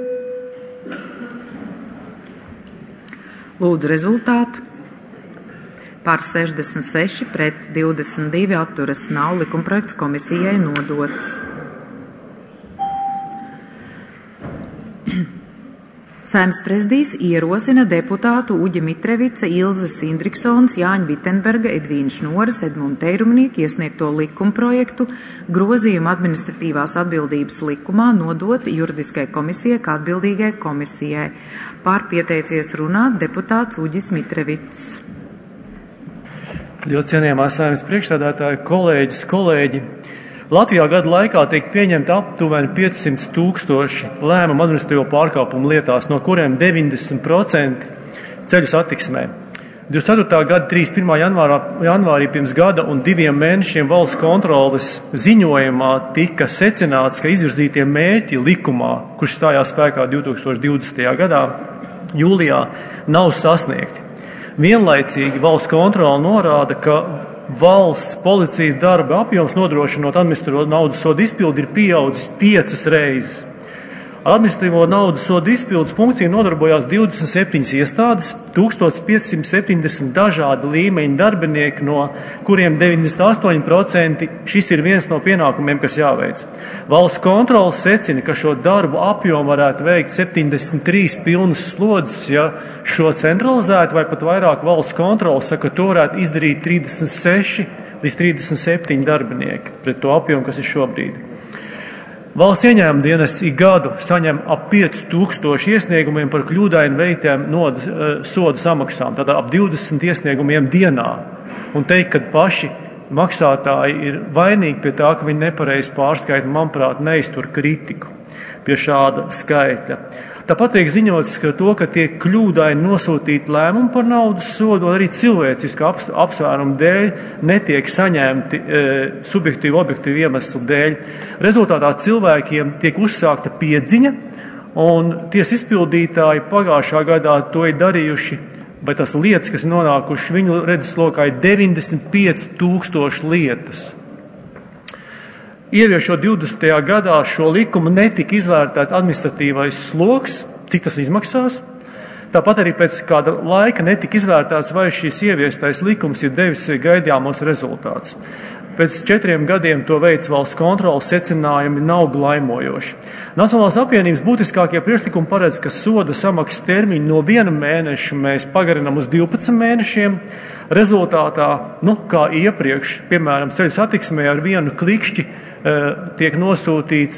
Lūdzu rezultātu. Par 66 pret 22 atturas nav. Likumprojekts komisijai nodots. Saeimas prezidijs ierosina deputātu Uģa Mitrevica, Ilze Sindriksons, Jāņa Vitenberga, Edvīna Šnoras, Edmunda Teirumnieka iesniegto likumprojektu grozījumu administratīvās atbildības likumā nodot juridiskai komisijai kā atbildīgai komisijai. Par pieteicies runāt deputāts Uģis Mitrevits. Ļoti cienījamā Saeimas priekšsēdētāja, kolēģi. Latvijā gada laikā tiek pieņemta aptuveni 500 000 lēmumu administratīvo pārkāpumu lietās, no kuriem 90% ceļu satiksmē. 24. gada 31. janvārī pirms gada un 2 mēnešiem valsts kontroles ziņojumā tika secināts, ka izvirzītie mērķi likumā, kurš stājās spēkā 2020. gadā jūlijā, nav sasniegti. Vienlaicīgi valsts kontrole norāda, ka valsts policijas darba apjoms nodrošinot administratīvo naudas sodu izpildi ir pieaudzis 5 reizes. Ar administratīvo naudas sodu izpildes funkciju nodarbojās 27 iestādes, 1570 dažādi līmeņa darbinieki, no kuriem 98% šis ir viens no pienākumiem, kas jāveic. Valsts kontrole secina, ka šo darbu apjomu varētu veikt 73 pilnas slodzes, ja šo centralizētu vai pat vairāk. Valsts kontrole saka, ka to varētu izdarīt 36 līdz 37 darbinieki pret to apjomu, kas ir šobrīd. Valsts ieņēmuma dienests ik gadu saņem ap 5000 iesniegumiem par kļūdaini veiktiem sodu samaksām, tātad ap 20 iesniegumiem dienā. Un teikt, ka paši maksātāji ir vainīgi pie tā, ka viņi nepareizi pārskaita, manuprāt, neiztur kritiku pie šāda skaitļa. Tāpat tiek ziņots, ka tiek kļūdaini nosūtīti lēmumi par naudas sodu, un arī cilvēcisku apsvērumu dēļ netiek saņemti subjektīvu, objektīvu iemeslu dēļ. Rezultātā cilvēkiem tiek uzsākta piedziņa, un tiesas izpildītāji pagājušā gadā to ir darījuši, vai tas lietas, kas ir nonākuši viņu redzeslokā, ir 95 000 lietas. Ieviešot 20. gadā šo likumu netika izvērtēts administratīvais sloks, cik tas izmaksās. Tāpat arī pēc kāda laika netika izvērtēts, vai šis ieviestais likums ir devis gaidāmos rezultātus. Pēc 4 gadiem to veids valsts kontroles secinājumi nav glaimojoši. Nacionālās apvienības būtiskākie priekšlikumi paredz, ka soda samaksas termiņu no 1 mēneša mēs pagarinām uz 12 mēnešiem. Rezultātā, kā iepriekš, piemēram, ceļu satiksmē ar 1 klikšķi tiek nosūtīts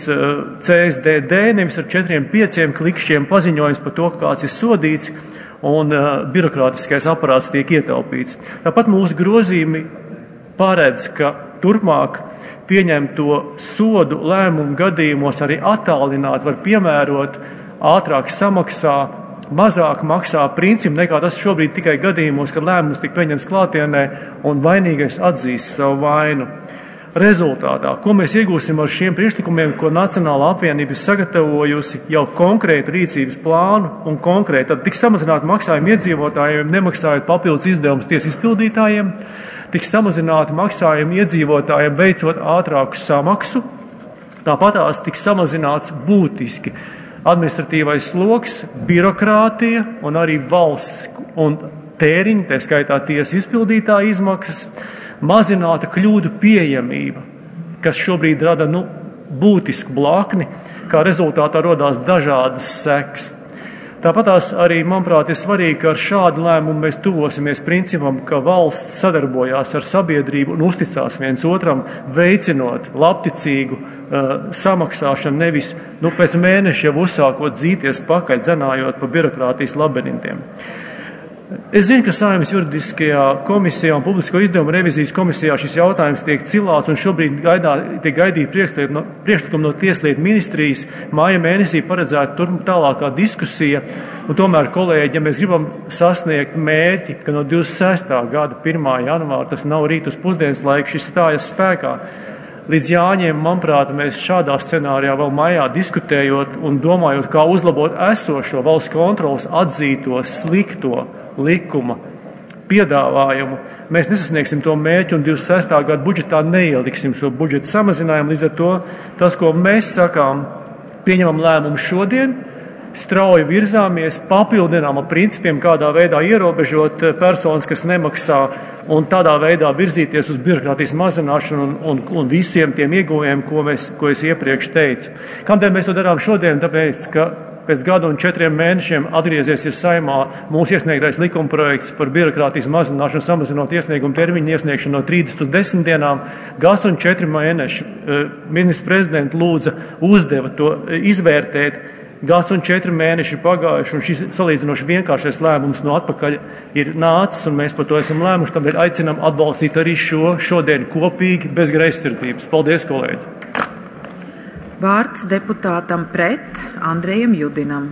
CSDD, nevis ar 4-5 klikšķiem paziņojums par to, kāds ir sodīts, un birokrātiskais aparāts tiek ietaupīts. Tāpat mūsu grozījumi paredz, ka turpmāk pieņemto sodu lēmumu gadījumos arī attālināt var piemērot ātrāk samaksā, mazāk maksā principu nekā tas šobrīd tikai gadījumos, kad lēmums tiek pieņemts klātienē un vainīgais atzīst savu vainu. Rezultātā, ko mēs iegūsim ar šiem priekšlikumiem, ko Nacionālā apvienība ir sagatavojusi jau konkrētu rīcības plānu un konkrēti, tad tiks samazināti maksājumi iedzīvotājiem, nemaksājot papildus izdevumus tiesu izpildītājiem, tiks samazināti maksājumi iedzīvotājiem, veicot ātrāku samaksu, tāpatās tiks samazināts būtiski administratīvais sloks, birokrātija un arī valsts un tēriņi, tā skaitā tiesu izpildītāja izmaksas, mazināta kļūdu pieejamība, kas šobrīd rada būtisku blakni, kā rezultātā rodās dažādas sekas. Tāpatās arī, manuprāt, ir svarīgi, ka ar šādu lēmumu mēs tuvosimies principam, ka valsts sadarbojās ar sabiedrību un uzticās viens otram, veicinot labticīgu samaksāšanu, nevis pēc mēneša jau uzsākot dzīties pakaļ, dzenājot pa birokrātijas labirintiem. Es zinu, ka Saeimas juridiskajā komisijā un publisko izdevumu revizijas komisijā šis jautājums tiek cilāts un šobrīd tiek gaidīta priekšlikuma no Tieslietu ministrijas. Māja mēnesī paredzēta tālākā diskusija, un tomēr, kolēģi, ja mēs gribam sasniegt mērķi, ka no 26. gada 1. janvāra, tas nav rīt uz pusdienas laiku, šis stājas spēkā, līdz Jāņiem, manuprāt, mēs šādā scenārijā vēl maijā diskutējot un domājot, kā uzlabot esošo valsts kontroles atzīto slikto likuma piedāvājumu, mēs nesasniegsim to mērķi un 26. gada budžetā neieliksim šo budžeta samazinājumu. Līdz ar to tas, ko mēs sakām, pieņemam lēmumu šodien, strauji virzāmies, papildinām ar principiem, kādā veidā ierobežot personas, kas nemaksā, un tādā veidā virzīties uz birokrātijas mazināšanu un visiem tiem ieguvumiem, ko es iepriekš teicu. Kādēļ mēs to darām šodien? Tāpēc, ka pēc gada un 4 mēnešiem atgriezies ir Saeimā mūsu iesniegtais likumprojekts par birokrātijas mazināšanu, samazinot iesniegumu termiņu iesniegšanu no 30 uz 10 dienām. Gads un 4 mēneši ministrs prezidents uzdeva to izvērtēt, gads un 4 mēneši pagājuši, un šis salīdzinoši vienkāršais lēmums no atpakaļ ir nācis, un mēs par to esam lēmuši, tādēļ aicinām atbalstīt arī šodien kopīgi bez greizsirdības. Paldies, kolēģi! Vārds deputātam pret Andrejam Judinam.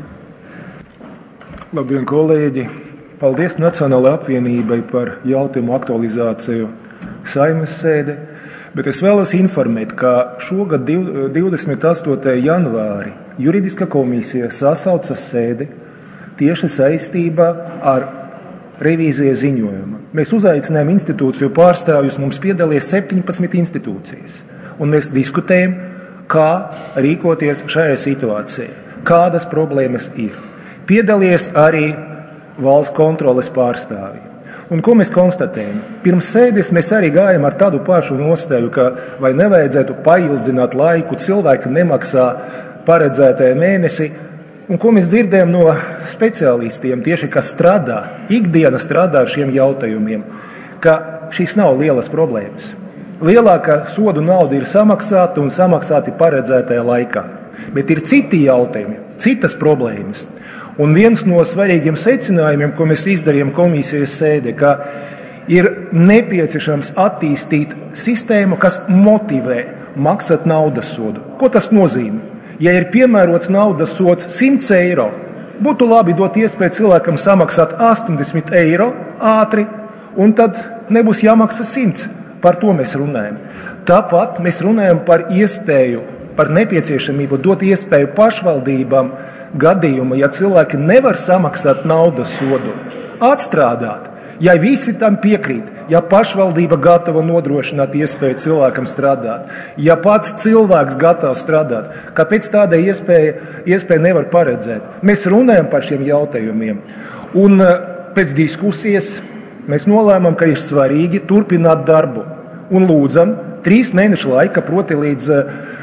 Labdien, kolēģi! Paldies Nacionālajai apvienībai par jautājumu aktualizāciju Saeimas sēdē, bet es vēlos informēt, ka šogad 28. janvāri Juridiskā komisija sasauca sēdi tieši saistībā ar revīzijas ziņojumu. Mēs uzaicinājām institūciju pārstāvjus, mums piedalījās 17 institūcijas, un mēs diskutējam, kā rīkoties šajā situācijā, kādas problēmas ir. Piedalījās arī valsts kontroles pārstāvji. Un ko mēs konstatējam? Pirms sēdes mēs arī gājam ar tādu pašu nostāju, ka vai nevajadzētu paildzināt laiku, cilvēki nemaksā paredzētajā mēnesi. Un ko mēs dzirdējam no speciālistiem, tieši kas strādā, ikdiena strādā ar šiem jautājumiem, ka šīs nav lielas problēmas. Lielākā sodu nauda ir samaksāta un samaksāti paredzētajā laikā. Bet ir citi jautājumi, citas problēmas. Un viens no svarīgiem secinājumiem, ko mēs izdarījām komisijas sēdē, ka ir nepieciešams attīstīt sistēmu, kas motivē maksāt naudas sodu. Ko tas nozīmē? Ja ir piemērots naudas sods 100 eiro, būtu labi dot iespēju cilvēkam samaksāt 80 eiro ātri, un tad nebūs jāmaksā 100. Par to mēs runājam. Tāpat mēs runājam par iespēju, par nepieciešamību dot iespēju pašvaldībām gadījumu, ja cilvēki nevar samaksāt naudas sodu, atstrādāt. Ja visi tam piekrīt, ja pašvaldība gatava nodrošināt iespēju cilvēkam strādāt, ja pats cilvēks gatavs strādāt, kāpēc tāda iespēja nevar paredzēt? Mēs runājam par šiem jautājumiem. Un pēc diskusijas mēs nolēmām, ka ir svarīgi turpināt darbu. Un lūdzam 3 mēnešu laika, proti līdz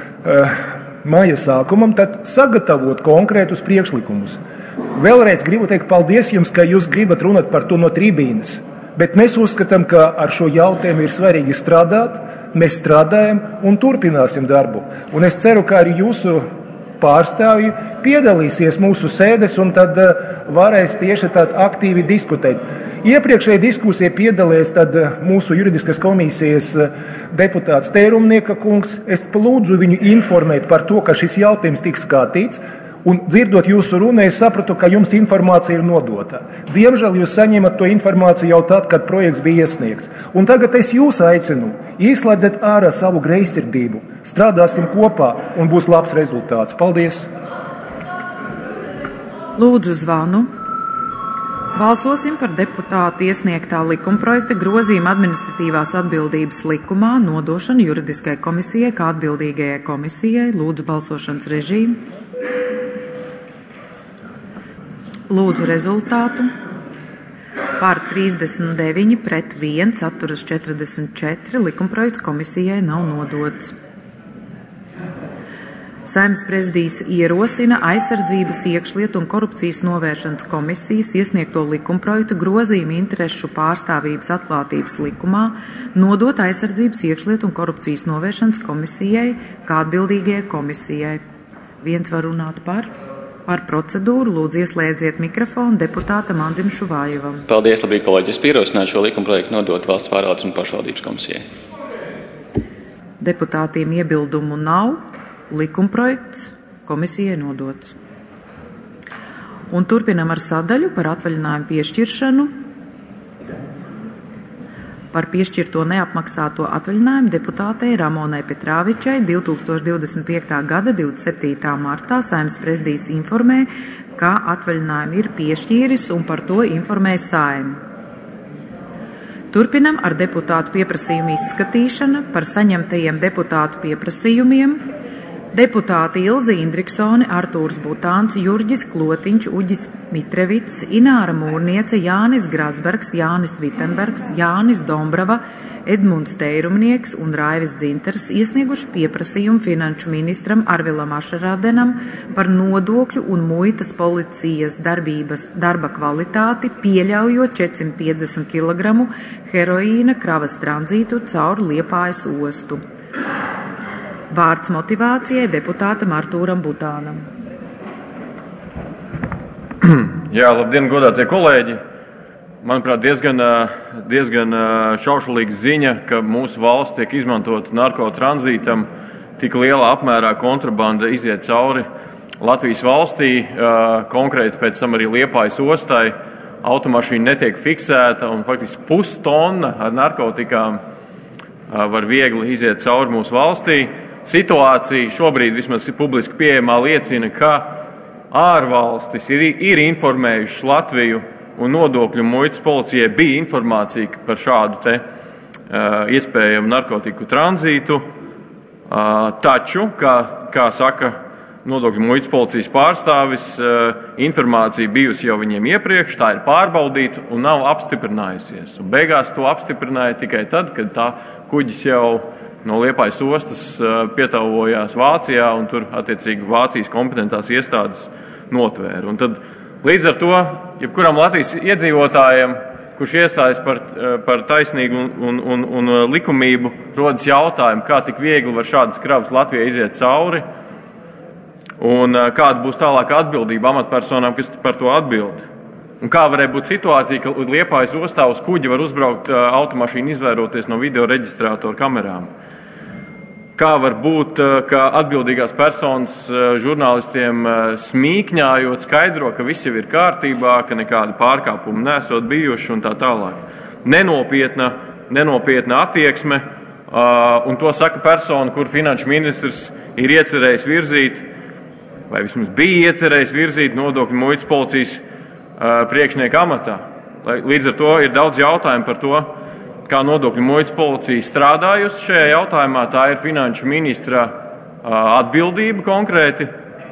māja sākumam, tad sagatavot konkrētus priekšlikumus. Vēlreiz gribu teikt paldies jums, ka jūs gribat runāt par to no tribīnes, bet mēs uzskatām, ka ar šo jautājumu ir svarīgi strādāt, mēs strādājam un turpināsim darbu. Un es ceru, ka arī jūsu pārstāvji piedalīsies mūsu sēdes un tad varēs tieši tad aktīvi diskutēt. Iepriekšējā diskusijā piedalījās mūsu juridiskās komisijas deputāts Tērumnieka kungs. Es lūdzu viņu informēt par to, ka šis jautājums tiks skatīts, un dzirdot jūsu runu, es sapratu, ka jums informācija ir nodota. Diemžēl jūs saņemat to informāciju jau tad, kad projekts bija iesniegts. Un tagad es jūs aicinu, izslēdziet ārā savu greizsirdību, strādāsim kopā un būs labs rezultāts. Paldies! Lūdzu zvanu. Balsosim par deputātu iesniegtā likumprojekta grozījuma administratīvās atbildības likumā nodošanu juridiskai komisijai kā atbildīgajai komisijai. Lūdzu balsošanas režīmu. Lūdzu rezultātu. Par 39 pret 1 atturas 44. Likumprojekts komisijai nav nodots. Saeimas prezidijs ierosina Aizsardzības, iekšlietu un korupcijas novēršanas komisijas iesniegto likumprojektu grozījumu interešu pārstāvības atklātības likumā nodot Aizsardzības, iekšlietu un korupcijas novēršanas komisijai kā atbildīgajai komisijai. Viens var runāt par procedūru. Lūdzu, ieslēdziet mikrofonu deputātam Andrim Šuvājevam. Paldies, labrīt, kolēģi. Es pierosinātu šo likumprojektu nodot Valsts pārvaldes un pašvaldības komisijai. Deputātiem iebildumu nav. Likumprojekts komisijai nodots. Un turpinam ar sadaļu par atvaļinājumu piešķiršanu. Par piešķirto neapmaksāto atvaļinājumu deputātei Ramonai Petrāvičai 2025. gada 27. martā Saeimas prezidijs informē, ka atvaļinājumu ir piešķīris un par to informē Saeimu. Turpinam ar deputātu pieprasījumu izskatīšanu par saņemtajiem deputātu pieprasījumiem. Deputāti Ilze Indriksone, Artūrs Butāns, Jurģis Klotiņš, Uģis Mitrevits, Ināra Mūrniece, Jānis Grasbergs, Jānis Vitenbergs, Jānis Dombrava, Edmunds Teirumnieks un Raivis Dzinters iesnieguši pieprasījumu finanšu ministram Arvilam Ašarādenam par nodokļu un muitas policijas darba kvalitāti, pieļaujot 450 kg heroīna kravas tranzītu caur Liepājas ostu. Vārds motivācijai deputātam Artūram Butānam. Jā, labdien, godātie kolēģi! Manuprāt, diezgan šaušalīga ziņa, ka mūsu valsts tiek izmantota narkotranzītam, tik lielā apmērā kontrabanda iziet cauri Latvijas valstī, konkrēti pēc tam arī Liepājas ostai. Automašīna netiek fiksēta un faktiski pustonna ar narkotikām var viegli iziet cauri mūsu valstī. Situācija šobrīd vismaz publiski pieejamā liecina, ka ārvalstis ir informējušas Latviju un nodokļu muitas policijai bija informācija par šādu iespējamu narkotiku tranzītu. Taču, kā saka nodokļu muitas policijas pārstāvis, informācija bijusi jau viņiem iepriekš, tā ir pārbaudīta un nav apstiprinājusies. Un beigās to apstiprināja tikai tad, kad tā kuģis jau no Liepājas ostas pietavojās Vācijā un tur attiecīgi Vācijas kompetentās iestādes notvēra. Un tad līdz ar to, jebkuram Latvijas iedzīvotājiem, kurš iestājas par taisnīgu un likumību, rodas jautājumi, kā tik viegli var šādas kravas Latvijai iziet cauri un kāda būs tālāka atbildība amatpersonām, kas par to atbild. Un kā varēja būt situācija, ka Liepājas ostā uz kuģi var uzbraukt automašīnu izvairoties no video reģistrātoru kamerām? Kā var būt, ka atbildīgās personas žurnālistiem smīkņājot skaidro, ka viss jau ir kārtībā, ka nekāda pārkāpuma nesot bijuši un tā tālāk. Nenopietna attieksme, un to saka persona, kur finanšu ministrs ir iecerējis virzīt, vai vismaz bija iecerējis virzīt nodokļu muitas policijas priekšnieka amatā. Līdz ar to ir daudz jautājumu par to, kā nodokļu muitas policija strādājusi šajā jautājumā. Tā ir finanšu ministra atbildība konkrēti.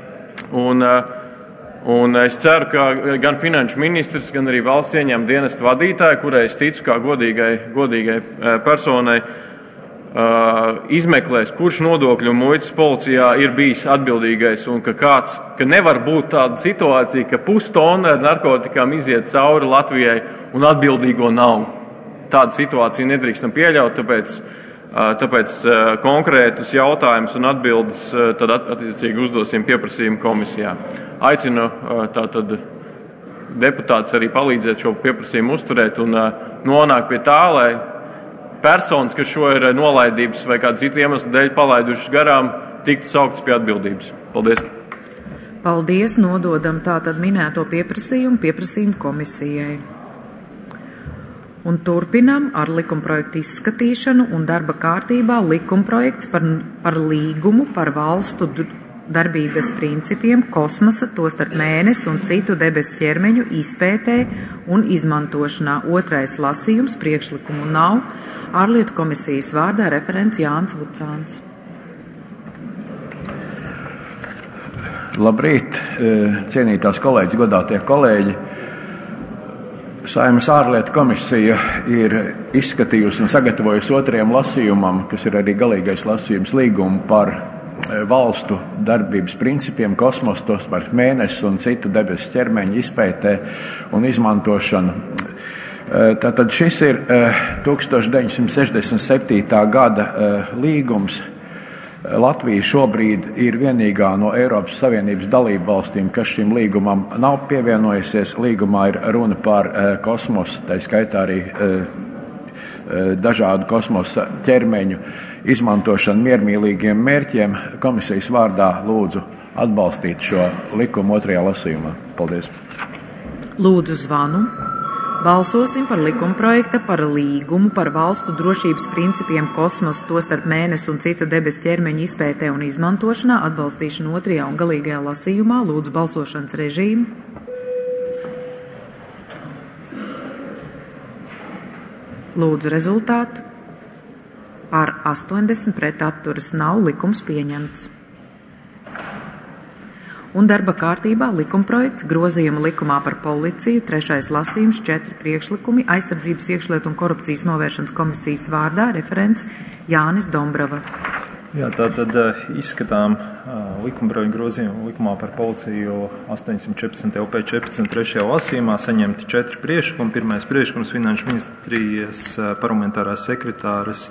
Un es ceru, ka gan finanšu ministrs, gan arī valsts ieņēmuma dienesta vadītāji, kurai es ticu kā godīgai personai, izmeklēs, kurš nodokļu muitas policijā ir bijis atbildīgais un ka nevar būt tāda situācija, ka pustonna ar narkotikām iziet cauri Latvijai un atbildīgo nav. Tādu situāciju nedrīkstam pieļaut, tāpēc konkrētus jautājumus un atbildes tad attiecīgi uzdosim pieprasījumu komisijā. Aicinu tātad deputātus arī palīdzēt šo pieprasījumu uzturēt un nonākt pie tā, lai personas, kas šo ir nolaidības vai kādu citu iemeslu dēļ palaidušas garām, tiktu sauktas pie atbildības. Paldies! Paldies! Nododam tātad minēto pieprasījumu komisijai. Un turpinam ar likumprojektu izskatīšanu un darba kārtībā likumprojekts par līgumu par valstu darbības principiem kosmosa, tostarp Mēnesi un citu debesu ķermeņu izpētē un izmantošanā. Otrais lasījums, priekšlikumu nav. Ārlietu komisijas vārdā referents Jānis Vucāns. Labrīt, cienītās kolēģis, godātie kolēģi. Saeimas ārlietu komisija ir izskatījusi un sagatavojusi otrajam lasījumam, kas ir arī galīgais lasījums līgumu par valstu darbības principiem kosmosa, tos par Mēnesi un citu debesu ķermeņu izpētē un izmantošanu. Tātad šis ir 1967. Gada līgums. Latvija šobrīd ir vienīgā no Eiropas Savienības dalību valstīm, kas šim līgumam nav pievienojusies. Līgumā ir runa par kosmosu, tā skaitā arī dažādu kosmosa ķermeņu izmantošanu miermīlīgiem mērķiem. Komisijas vārdā lūdzu atbalstīt šo likumu otrajā lasījumā. Paldies! Lūdzu zvanu. Balsosim par likumprojekta par līgumu par valstu drošības principiem kosmosa, tostarp Mēnesi un citu debesu ķermeņu izpētē un izmantošanā, atbalstīšanu otrajā un galīgajā lasījumā. Lūdzu balsošanas režīmu. Lūdzu rezultātu. Par 80 pret atturas nav, likums pieņemts. Un darba kārtībā likumprojekts grozījuma likumā par policiju, trešais lasījums, 4 priekšlikumi, aizsardzības iekšlietu un korupcijas novēršanas komisijas vārdā referents Jānis Dombrava. Jā, tātad izskatām likumprojektu grozījumu likumā par policiju 814 LP 14 trešajā lasījumā saņemti 4 priekšlikumi. Pirmais priekšlikums finanšu ministrijas parlamentārās sekretāras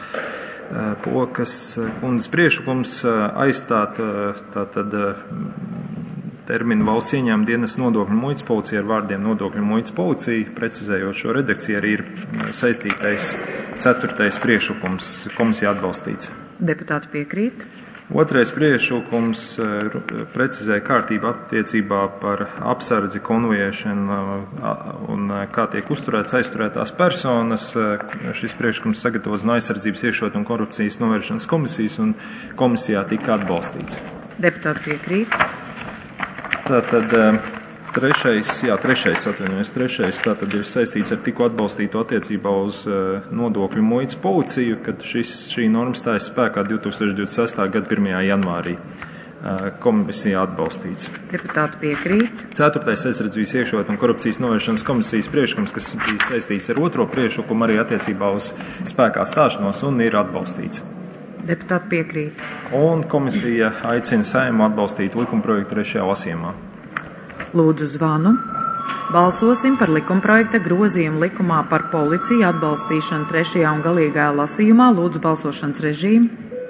Pokas kundzes priekšlikums aizstāt tātad terminu valsts ieņēmuma dienas nodokļu muitas policija ar vārdiem nodokļu muitas policija, precizējot šo redakciju, arī ir saistītais 4. priekšlikums komisijā atbalstīts. Deputāti piekrīt. 2. priekšlikums precizē kārtību attiecībā par apsardzi, konvojēšanu un kā tiek uzturētas aizturētās personas. Šis priekšlikums sagatavots no aizsardzības iekšlietu un korupcijas novēršanas komisijas un komisijā tika atbalstīts. Deputāti piekrīt. Tātad trešais tātad ir saistīts ar tikko atbalstītu attiecībā uz nodokļu muitas policiju, kad šī norma stājas spēkā 2026. gada 1. janvārī. Komisijā atbalstīts. Deputāti piekrīt. 4. aizsardzības iekšlietu un korupcijas novēršanas komisijas priekšlikums, kas bija saistīts ar 2. priekšlikumu arī attiecībā uz spēkā stāšanos un ir atbalstīts. Deputāti piekrīt. Un komisija aicina Saeimu atbalstīt likumprojektu 3. lasījumā. Lūdzu zvanu. Balsosim par likumprojekta grozījumu likumā par policiju atbalstīšanu 3. un galīgajā lasījumā. Lūdzu balsošanas režīmu.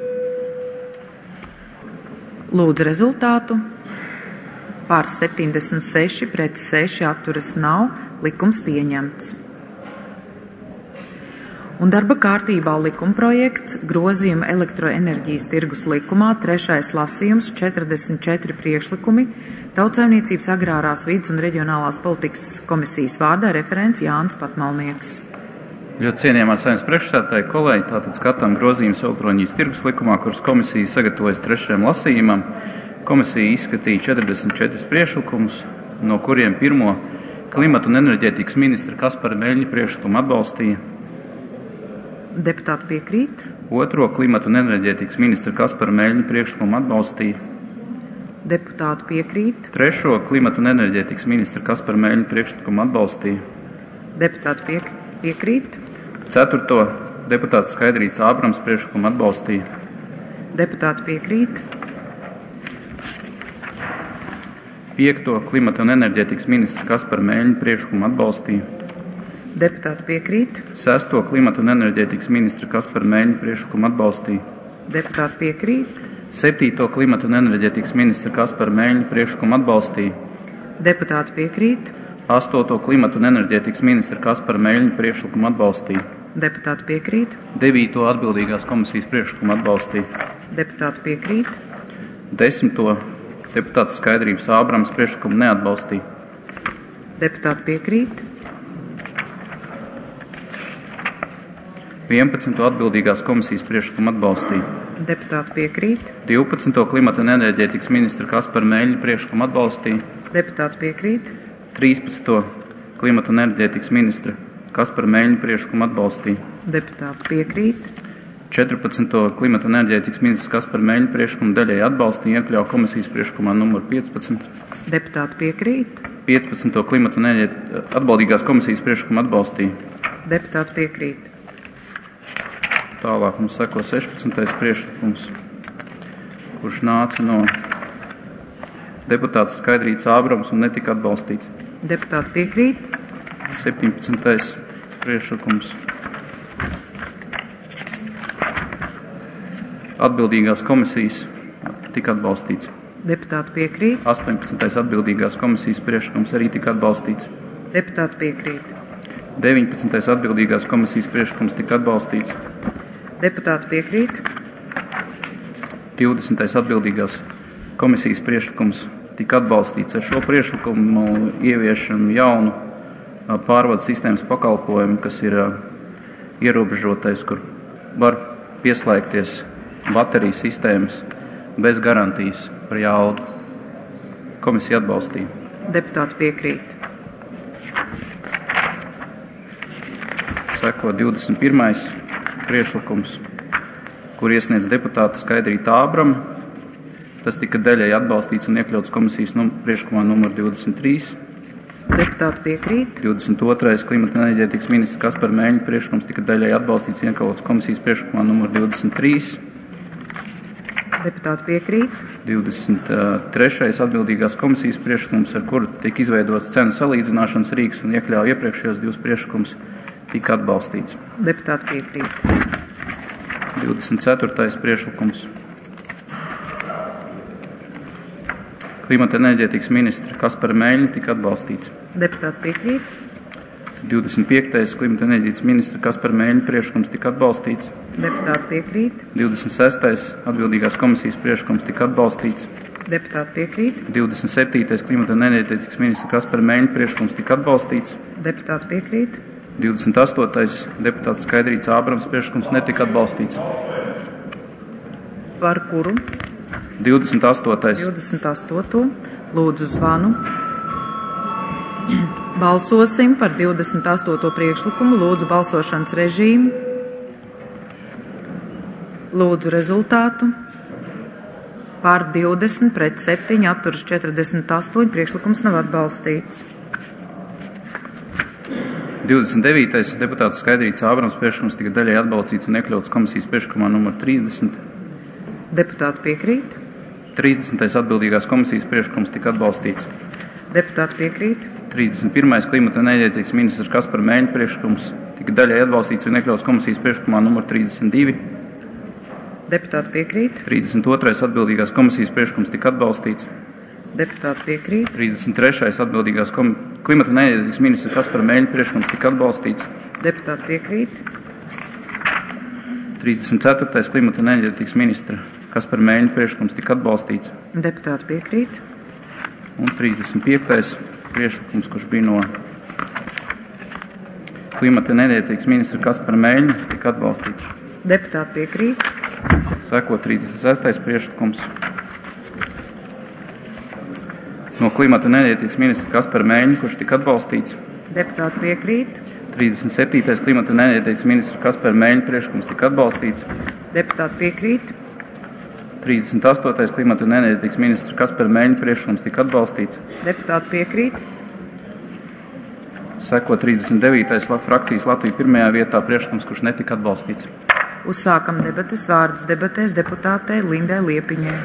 Lūdzu rezultātu. Par 76, pret 6 atturas nav. Likums pieņemts. Un darba kārtībā likumprojekts grozījuma elektroenerģijas tirgus likumā 3. lasījums 44 priekšlikumi Tautsaimniecības agrārās vides un reģionālās politikas komisijas vārdā referents Jānis Patmalnieks. Ļoti cienījamā Saeimas priekšsēdētāja kolēģi, tātad skatām grozījumus elektroenerģijas tirgus likumā, kurus komisija sagatavojas 3. lasījumam. Komisija izskatīja 44 priekšlikumus, no kuriem pirmo klimata un enerģētikas ministra Kaspara Meļņa priekšlikumu atbalstīja. Deputāti piekrīt. 2. klimata un enerģētikas ministra Kaspara Meļņa priekšlikumu atbalstīja. Deputāti piekrīt. 3. klimata un enerģētikas ministra Kaspara Meļņa priekšlikumu atbalstīja. Deputāti piekrīt. 4. deputāts Skaidrīts Ābrams priekšlikumu atbalstīja. Deputāti piekrīt. 5. klimata un enerģētikas ministra Kaspara Meļņa priekšlikumu atbalstīja. Deputāti piekrīt. 6. klimata un enerģētikas ministra Kaspara Meļņa priekšlikumu atbalstīja. Deputāti piekrīt. 7. klimata un enerģētikas ministra Kaspara Meļņa priekšlikumu atbalstīja. Deputāti piekrīt. 8. klimata un enerģētikas ministra Kaspara Meļņa priekšlikumu atbalstīja. Deputāti piekrīt. 9. atbildīgās komisijas priekšlikumu atbalstīja. Deputāti piekrīt. 10. deputāts Skaidrības Ābrams priekšlikumu neatbalstīja. Deputāti piekrīt. 11. atbildīgās komisijas priekšlikumu atbalstīja. Deputāti piekrīt. 12. klimata un enerģētikas ministra Kaspara Meļņa priekšlikumu atbalstīja. Deputāti piekrīt. 13. klimata un enerģētikas ministra Kaspara Meļņa priekšlikumu atbalstīja. Deputāti piekrīt. 14. klimata un enerģētikas ministrs Kaspara Meļņa priekšlikumu daļēji atbalstīja, iekļauja komisijas priekšlikumā numur 15. Deputāti piekrīt. 15. klimata un enerģētikas atbildīgās komisijas priekšlikumu atbalstīja. Deputāti piekrīt. Tālāk mums seko 16. priekšlikums, kurš nāca no deputāts Skaidrīts Ābrams un netika atbalstīts. Deputāti piekrīt. 17. priekšlikums. Atbildīgās komisijas tika atbalstīts. Deputāti piekrīt. 18. atbildīgās komisijas priekšlikums arī tika atbalstīts. Deputāti piekrīt. 19. atbildīgās komisijas priekšlikums tika atbalstīts. Deputāti piekrīt. 20. atbildīgās komisijas priekšlikums tika atbalstīts. Ar šo priekšlikumu ieviešam jaunu pārvades sistēmas pakalpojumu, kas ir ierobežotais, kur var pieslēgties bateriju sistēmas bez garantijas par jaudu. Komisija atbalstīja. Deputāti piekrīt. Seko 21. priekšlikums, kur iesniedz deputāta Skaidrīta Ābrama. Tas tika daļēji atbalstīts un iekļauts komisijas priekšlikumā numur 23. Deputāti piekrīt. 22. klimata un enerģētikas ministra Kaspara Meļņa priekšlikums tika daļēji atbalstīts un iekļauts komisijas priekšlikumā numur 23. Deputāti piekrīt. 23. atbildīgās komisijas priekšlikums, ar kuru tika izveidots cenu salīdzināšanas rīks un iekļauja iepriekšējos divus priekšlikumus, tika atbalstīts. Deputāti piekrīt. 24. priekšlikums. Klimata enerģētikas ministra Kaspara Meļņa tika atbalstīts. Deputāti piekrīt. 25. Klimata enerģētikas ministra Kaspara Meļņa priekšlikums tika atbalstīts. Deputāti piekrīt. 26. atbildīgās komisijas priekšlikums tika atbalstīts. Deputāti piekrīt. 27. Klimata enerģētikas ministra Kaspara Meļņa priekšlikums tika atbalstīts. Deputāti piekrīt. 28. deputāts Skaidrīts Ābrams priekšlikums netika atbalstīts. Par kuru? 28. 28. Lūdzu zvanu. Balsosim par 28. priekšlikumu. Lūdzu balsošanas režīmu. Lūdzu rezultātu. Par 20 pret 7 atturas 48. Priekšlikums nav atbalstīts. 29. deputāts Skaidrīts Ābrams priekšlikums tika daļai atbalstīts un iekļauts komisijas priekšlikumā numur 30. Deputāti piekrīt. 30. atbildīgās komisijas priekšlikums tika atbalstīts. Deputāti piekrīt. 31. klimata un enerģētikas ministrs Kaspara Meļņa priekšlikums tika daļai atbalstīts un iekļauts komisijas priekšlikumā numur 32. Deputāti piekrīt. 32. atbildīgās komisijas priekšlikums tika atbalstīts. Deputāti piekrīt. 33. atbildīgās klimata un enerģētikas ministrs Kaspara Meļņa priekšlikums tika atbalstīts. Deputāti piekrīt. 34. klimata un enerģētikas ministra Kaspara Meļņa priekšlikums tika atbalstīts. Deputāti piekrīt. Un 35. priekšlikums, kurš bija no klimata un enerģētikas ministra Kaspara Meļņa, tika atbalstīts. Deputāti piekrīt. Seko 36. priekšlikums no klimata un enerģētikas ministra Kaspara Meļņa, kurš tika atbalstīts. Deputāti piekrīt. 37. klimata un enerģētikas ministra Kaspara Meļņa priekšlikums tika atbalstīts. Deputāti piekrīt. 38. klimata un enerģētikas ministra Kaspara Meļņa priekšlikums tika atbalstīts. Deputāti piekrīt. Seko 39. frakcijas Latvija pirmajā vietā priekšlikums, kurš netika atbalstīts. Uzsākam debates. Vārds debatēs deputātei Lindai Liepiņai.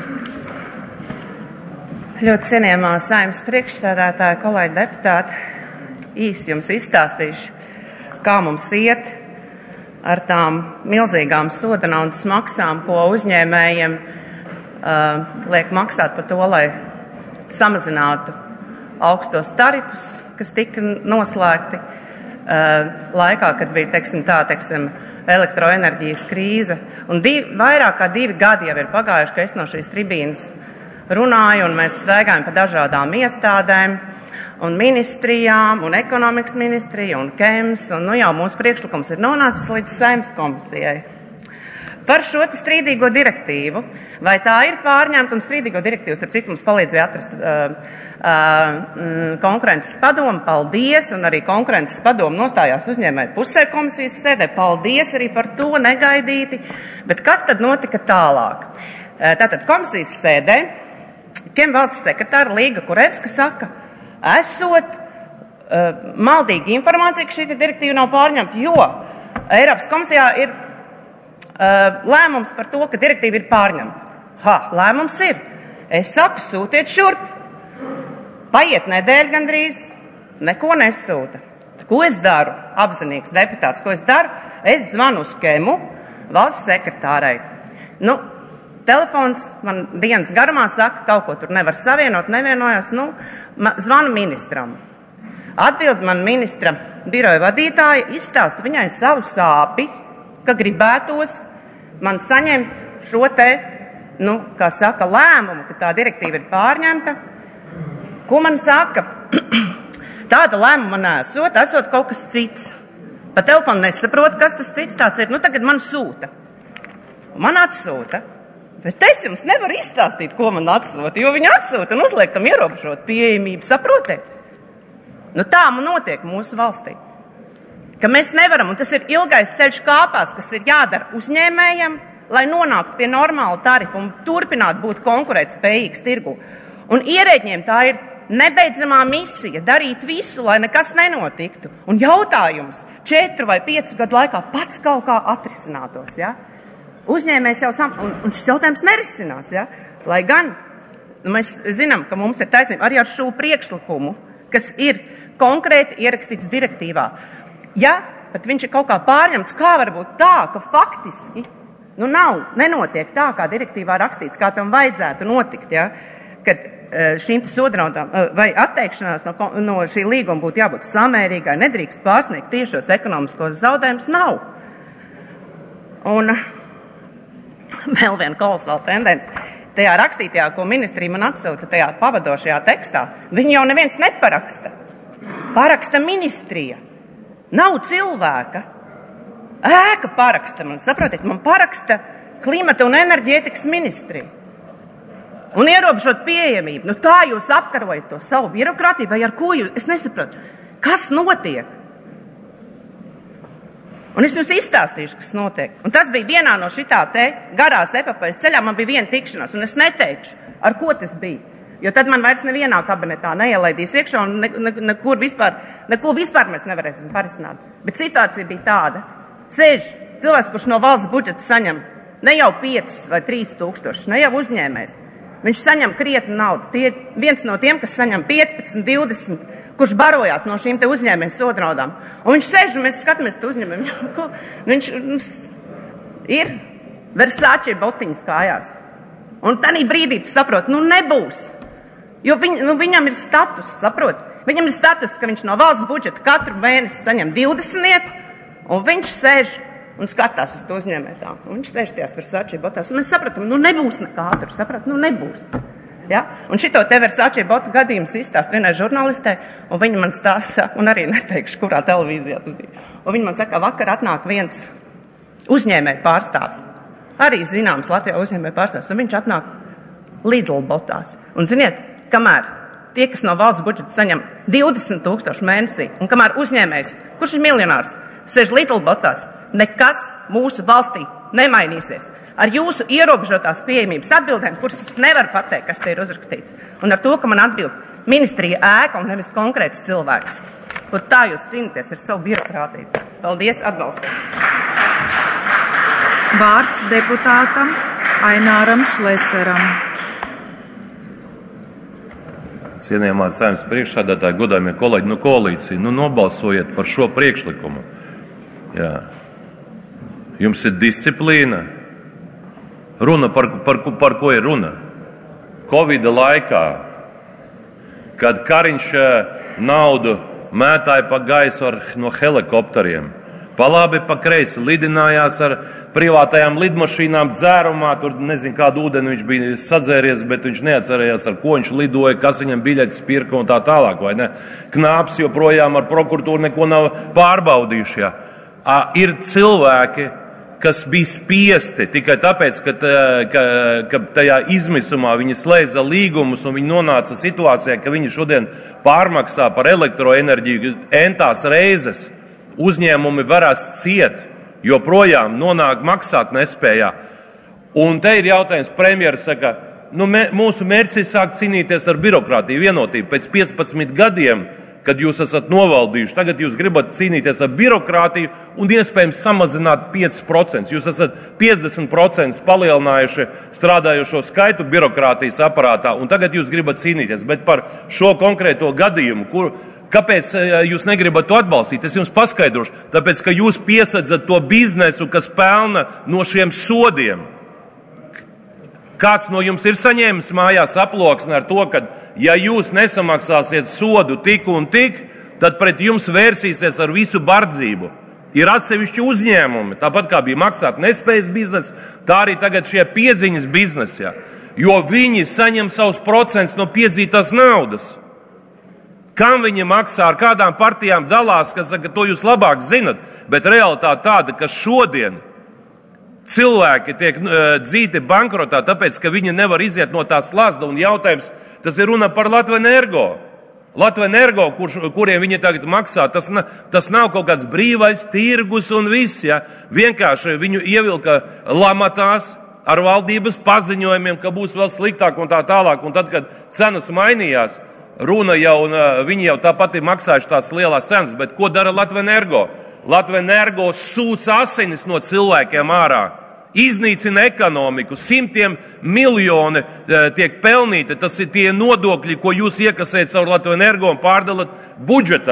Ļoti cienījamā Saeimas priekšsēdētāja, kolēģi deputāti, īsi jums izstāstīšu, kā mums iet ar tām milzīgām soda naudas maksām, ko uzņēmējiem liek maksāt par to, lai samazinātu augstos tarifus, kas tika noslēgti laikā, kad bija, elektroenerģijas krīze. Un vairāk kā 2 gadi jau ir pagājuši, ka es no šīs tribīnes runāju, un mēs staigājam pa dažādām iestādēm un ministrijām, un ekonomikas ministrija, un KEMS, un jau mūsu priekšlikums ir nonācis līdz Saeimas komisijai. Par šo strīdīgo direktīvu, vai tā ir pārņemta, un strīdīgo direktīvu, starp citu, mums palīdzēja atrast konkurences padomu, paldies, un arī konkurences padomu nostājās uzņēmēju pusē komisijas sēdē, paldies arī par to negaidīti, bet kas tad notika tālāk? Tātad komisijas sēdē KEM valsts sekretāra Līga Kurevska saka, esot maldīga informācija, ka šī direktīva nav pārņemta, jo Eiropas komisijā ir lēmums par to, ka direktīva ir pārņemta. Lēmums ir. Es saku, sūtiet šurp. Paiet nedēļa gandrīz, neko nesūta. Ko es daru? Apzinīgs deputāts, ko es daru? Es zvanu uz KEMu valsts sekretārai. Telefons man dienas garumā saka, kaut ko tur nevar savienot, nevienojos, zvanu ministram. Atbild man ministra biroja vadītāja, izstāsta viņai savu sāpi, ka gribētos man saņemt šo lēmumu, ka tā direktīva ir pārņemta. Ko man saka? Tāda lēmuma nesot, esot kaut kas cits. Pa telefonu nesaprotu, kas tas cits tāds ir. Tagad man sūta. Man atsūta. Bet es jums nevaru izstāstīt, ko man atsūta, jo viņi atsūta un uzliek tam ierobežot pieejamību, saprotiet? Tā notiek mūsu valstī. Ka mēs nevaram, un tas ir ilgais ceļš kāpās, kas ir jādara uzņēmējiem, lai nonāktu pie normāla tarifa un turpinātu būt konkurētspējīgs tirgu. Un ierēģiem tā ir nebeidzamā misija darīt visu, lai nekas nenotiktu. Un jautājums 4 vai 5 gadu laikā pats kaut kā atrisinātos, ja? Uzņēmējs jau un šis jautājums nerisinās, ja? Lai gan mēs zinām, ka mums ir taisnība arī ar šo priekšlikumu, kas ir konkrēti ierakstīts direktīvā. Ja pat viņš ir kaut kā pārņemts, kā var būt tā, ka faktiski nenotiek tā, kā direktīvā rakstīts, kā tam vajadzētu notikt, ja? Kad šīm sodraudām vai atteikšanās no šī līguma būtu jābūt samērīgai, nedrīkst pārsniegt tiešos ekonomiskos zaudējumus, nav. Un vēl viena kolosāla tendence. Tajā rakstītajā, ko ministrija man atsūta, tajā pavadošajā tekstā, viņu jau neviens neparaksta. Paraksta ministrija. Nav cilvēka. Ēka paraksta man, saprotiet, man paraksta klimata un enerģētikas ministrija. Un ierobežot pieejamību. Nu tā jūs apkarojat to savu birokrātiju, vai ar ko jūs, es nesaprotu, kas notiek? Un es jums izstāstīšu, kas notiek. Un tas bija vienā no šitā te garās epopejas ceļā, man bija viena tikšanās, un es neteikšu, ar ko tas bija. Jo tad man vairs nevienā kabinetā neielaidīs iekšā, un neko vispār mēs nevarēsim parisināt. Bet situācija bija tāda. Sēž cilvēks, kurš no valsts budžeta saņem ne jau 5 vai 3 tūkstošus, ne jau uzņēmējs. Viņš saņem krietni naudu. Tie ir viens no tiem, kas saņem 15, 20, kurš barojās no šīm te uzņēmēju sodraudām. Un viņš sēž, un mēs skatāmies te uzņēmēju. Viņš ir Versace botiņas kājās. Un tanī brīdī tu saproti, nebūs. Jo viņam ir status, saproti? Viņam ir status, ka viņš no valsts budžeta katru mēnesi saņem 20, un viņš sēž un skatās uz to uzņēmētām. Un viņš sēž tajās Versace botās. Un mēs sapratam, nebūs nekā tur, nebūs. Ja? Un šito te Versace botu gadījums izstāst vienai žurnālistē, un viņa man stāsta, un arī neteikšu, kurā televīzijā tas bija. Un viņa man saka, vakar atnāk viens uzņēmēju pārstāvs. Arī zināms Latvijā uzņēmēju pārstāvs, un viņš atnāk Lidl botās. Un ziniet, kamēr tie, kas no valsts budžeta saņem 20 000 mēnesī, un kamēr uzņēmējs, kurš ir miljonārs, sēž Lidl botās, nekas mūsu valstī nemainīsies. Ar jūsu ierobežotās pieejamības atbildēm, kuras es nevaru pateikt, kas te ir uzrakstīts, un ar to, ka man atbild ministrija ēka un nevis konkrēts cilvēks. Un tā jūs cīnīties ar savu birokrātiju. Paldies, atbalstīt. Vārds deputātam Aināram Šleseram. Cienījamā Saeimas priekšsēdētāji, godājumie kolēģi, koalīcija, nobalsojiet par šo priekšlikumu. Jā. Jums ir disciplīna. Runa par ko ir runa? Covida laikā, kad Kariņš naudu mētāja pa gaisu no helikopteriem, pa labi, pa kreisi lidinājās ar privātajām lidmašīnām dzērumā, tur nezinu kādu ūdeni viņš bija sadzēries, bet viņš neatcerējās, ar ko viņš lidoja, kas viņam biļetes pirka un tā tālāk, vai ne? Knāps joprojām ar prokuratūru neko nav pārbaudījuši. Ja? Ir cilvēki, kas bija spiesti tikai tāpēc, ka tajā izmisumā viņi slēdza līgumus un viņi nonāca situācijā, ka viņi šodien pārmaksā par elektroenerģiju entās reizes. Uzņēmumi varēs ciet, joprojām nonāk maksāt nespējā. Un te ir jautājums, premjeras saka, mūsu mērķis ir sākt cīnīties ar birokrātiju vienotību. Pēc 15 gadiem, kad jūs esat novaldījuši, tagad jūs gribat cīnīties ar birokrātiju un iespējams samazināt 5%. Jūs esat 50% palielinājuši strādājošo skaitu birokrātijas aparātā, un tagad jūs gribat cīnīties. Bet par šo konkrēto gadījumu, kāpēc jūs negribat to atbalstīt? Es jums paskaidrošu. Tāpēc, ka jūs piesadzat to biznesu, kas pelna no šiem sodiem. Kāds no jums ir saņēmis mājās aploksni ar to, ka ja jūs nesamaksāsiet sodu tik un tik, tad pret jums vērsīsies ar visu bardzību. Ir atsevišķi uzņēmumi, tāpat kā bija maksāt nespējas biznesa, tā arī tagad šie piedziņas biznesā. Jo viņi saņem savus procentus no piedzītās naudas. Kam viņi maksā, ar kādām partijām dalās, kas saka, to jūs labāk zinat, bet realitāte tāda, ka šodien cilvēki tiek dzīti bankrotā, tāpēc, ka viņi nevar iziet no tā slazda, un jautājums, tas ir runa par Latvenergo. Latvenergo, kuriem viņi tagad maksā, tas nav kaut kāds brīvais tirgus un viss, ja? Vienkārši viņu ievilka lamatās ar valdības paziņojumiem, ka būs vēl sliktāk un tā tālāk, un tad, kad cenas mainījās, runa jau, un viņi jau tāpat ir maksājuši tās lielās cenas, bet ko dara Latvenergo? Latvenergo sūc asinis no cilvēkiem ārā, iznīcina ekonomiku, 100 miljoni tiek pelnīti, tas ir tie nodokļi, ko jūs iekasējat caur Latvenergo un pārdalat budžetā.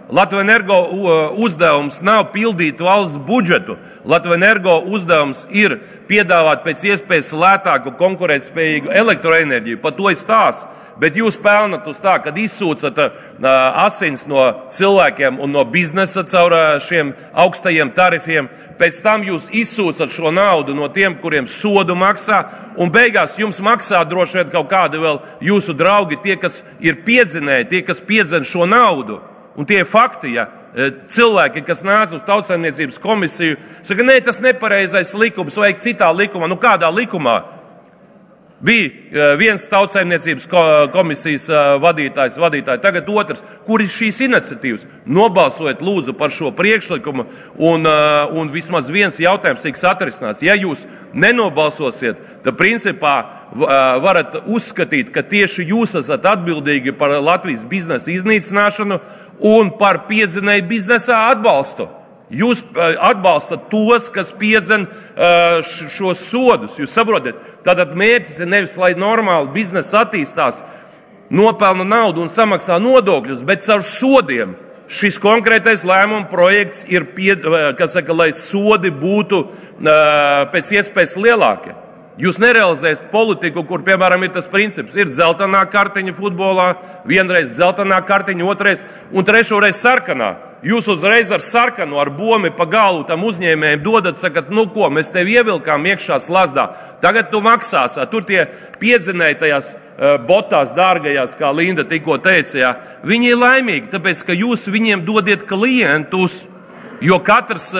Latvenergo uzdevums nav pildīt valsts budžetu. Latvenergo uzdevums ir piedāvāt pēc iespējas lētāku, konkurētspējīgu elektroenerģiju. Par to ir stāsts. Bet jūs pelnat uz tā, kad izsūcat asins no cilvēkiem un no biznesa caur šiem augstajiem tarifiem. Pēc tam jūs izsūcat šo naudu no tiem, kuriem sodu maksā, un beigās jums maksā droši vien kaut kādi vēl jūsu draugi, tie, kas ir piedzinēji, tie, kas piedzen šo naudu. Un tie ir fakti, ja cilvēki, kas nāca uz Tautsaimniecības komisiju, saka, nē, tas nepareizais likums, vajag citā likumā. Nu kādā likumā? Bija viens Tautsaimniecības komisijas vadītājs, tagad otrs. Kur ir šīs iniciatīvas? Nobalsojiet lūdzu par šo priekšlikumu un vismaz viens jautājums tiks atrisināts. Ja jūs nenobalsosiet, tad principā varat uzskatīt, ka tieši jūs esat atbildīgi par Latvijas biznesa iznīcināšanu un par piedzinēju biznesā atbalstu. Jūs atbalstat tos, kas piedzen šos sodus. Jūs saprotat, tātad mērķis ir nevis, lai normāli biznesa attīstās, nopelna naudu un samaksā nodokļus, bet caur sodiem. Šis konkrētais lēmuma projekts ir, lai sodi būtu pēc iespējas lielākie. Jūs nerealizēsiet politiku, kur, piemēram, ir tas princips, ir dzeltenā kartiņa futbolā, vienreiz dzeltenā kartiņa, otrais un trešoreiz sarkanā. Jūs uzreiz ar sarkanu, ar bomi pa galu tam uzņēmējiem dodat, sakat, nu ko, mēs tevi ievilkām iekšā slazdā, tagad tu maksās. Tur tie piedzinēji tajās botās dārgajās, kā Linda tikko teica, jā, viņi ir laimīgi, tāpēc, ka jūs viņiem dodiet klientus, jo katrs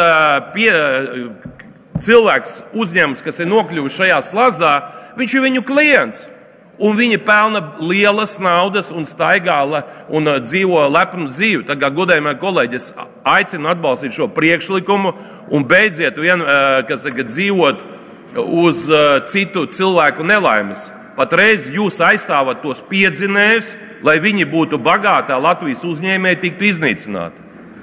cilvēks, uzņēmums, kas ir nokļuvis šajā slazdā, viņš ir viņu klients. Un viņi pelna lielas naudas un staigā un dzīvo lepnu dzīvi. Tagad, godējumie kolēģi, es aicinu atbalstīt šo priekšlikumu un beidziet dzīvot uz citu cilvēku nelaimes. Patreiz jūs aizstāvat tos piedzinējus, lai viņi būtu bagātā Latvijas uzņēmēji tiktu iznīcināti.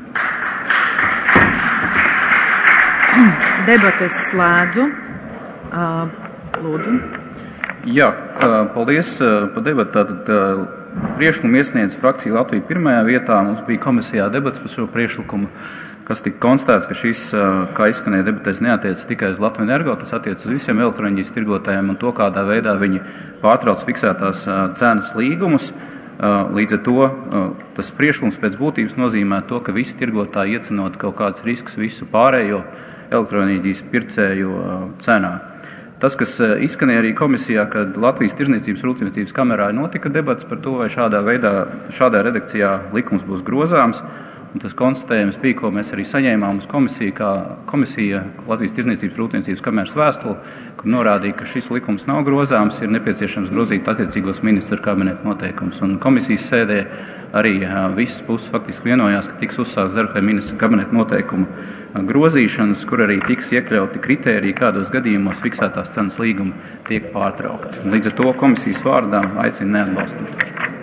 Debates slēdzu. Lūdzu. Jā, paldies par debatu. Tātad priekšlikumu iesniedz frakcija Latvija pirmajā vietā. Mums bija komisijā debats par šo priekšlikumu, kas tika konstatēts, ka šis, kā izskanēja debatēs, neatiec tikai uz Latvenergo, tas attiec uz visiem elektroenerģijas tirgotājiem un to, kādā veidā viņi pārtrauc fiksētās cenas līgumus. Līdz ar to tas priekšlikums pēc būtības nozīmē to, ka visi tirgotāji iecenot kaut kādus riskus visu pārējo elektroenerģijas pircēju cenā. Tas, kas izskanēja arī komisijā, kad Latvijas Tirdzniecības rūpniecības kamerā notika debats par to, vai šādā redakcijā likums būs grozāms. Un tas konstatējums bija, ko mēs arī saņēmām uz komisiju, kā komisija Latvijas Tirdzniecības rūpniecības kameras vēstuli, kur norādīja, ka šis likums nav grozāms, ir nepieciešams grozīt attiecīgos ministra kabineta noteikumus. Un komisijas sēdē arī visas puses faktiski vienojās, ka tiks uzsākts darbs pie ministra kabineta noteikumu grozīšanas, kur arī tiks iekļauti kritēriji, kādos gadījumos fiksētās cenas līgumi tiek pārtraukti. Līdz ar to komisijas vārdā aicinu neatbalstīt.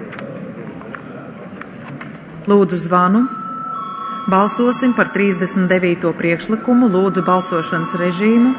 Lūdzu zvanu. Balsosim par 39. priekšlikumu. Lūdzu balsošanas režīmu.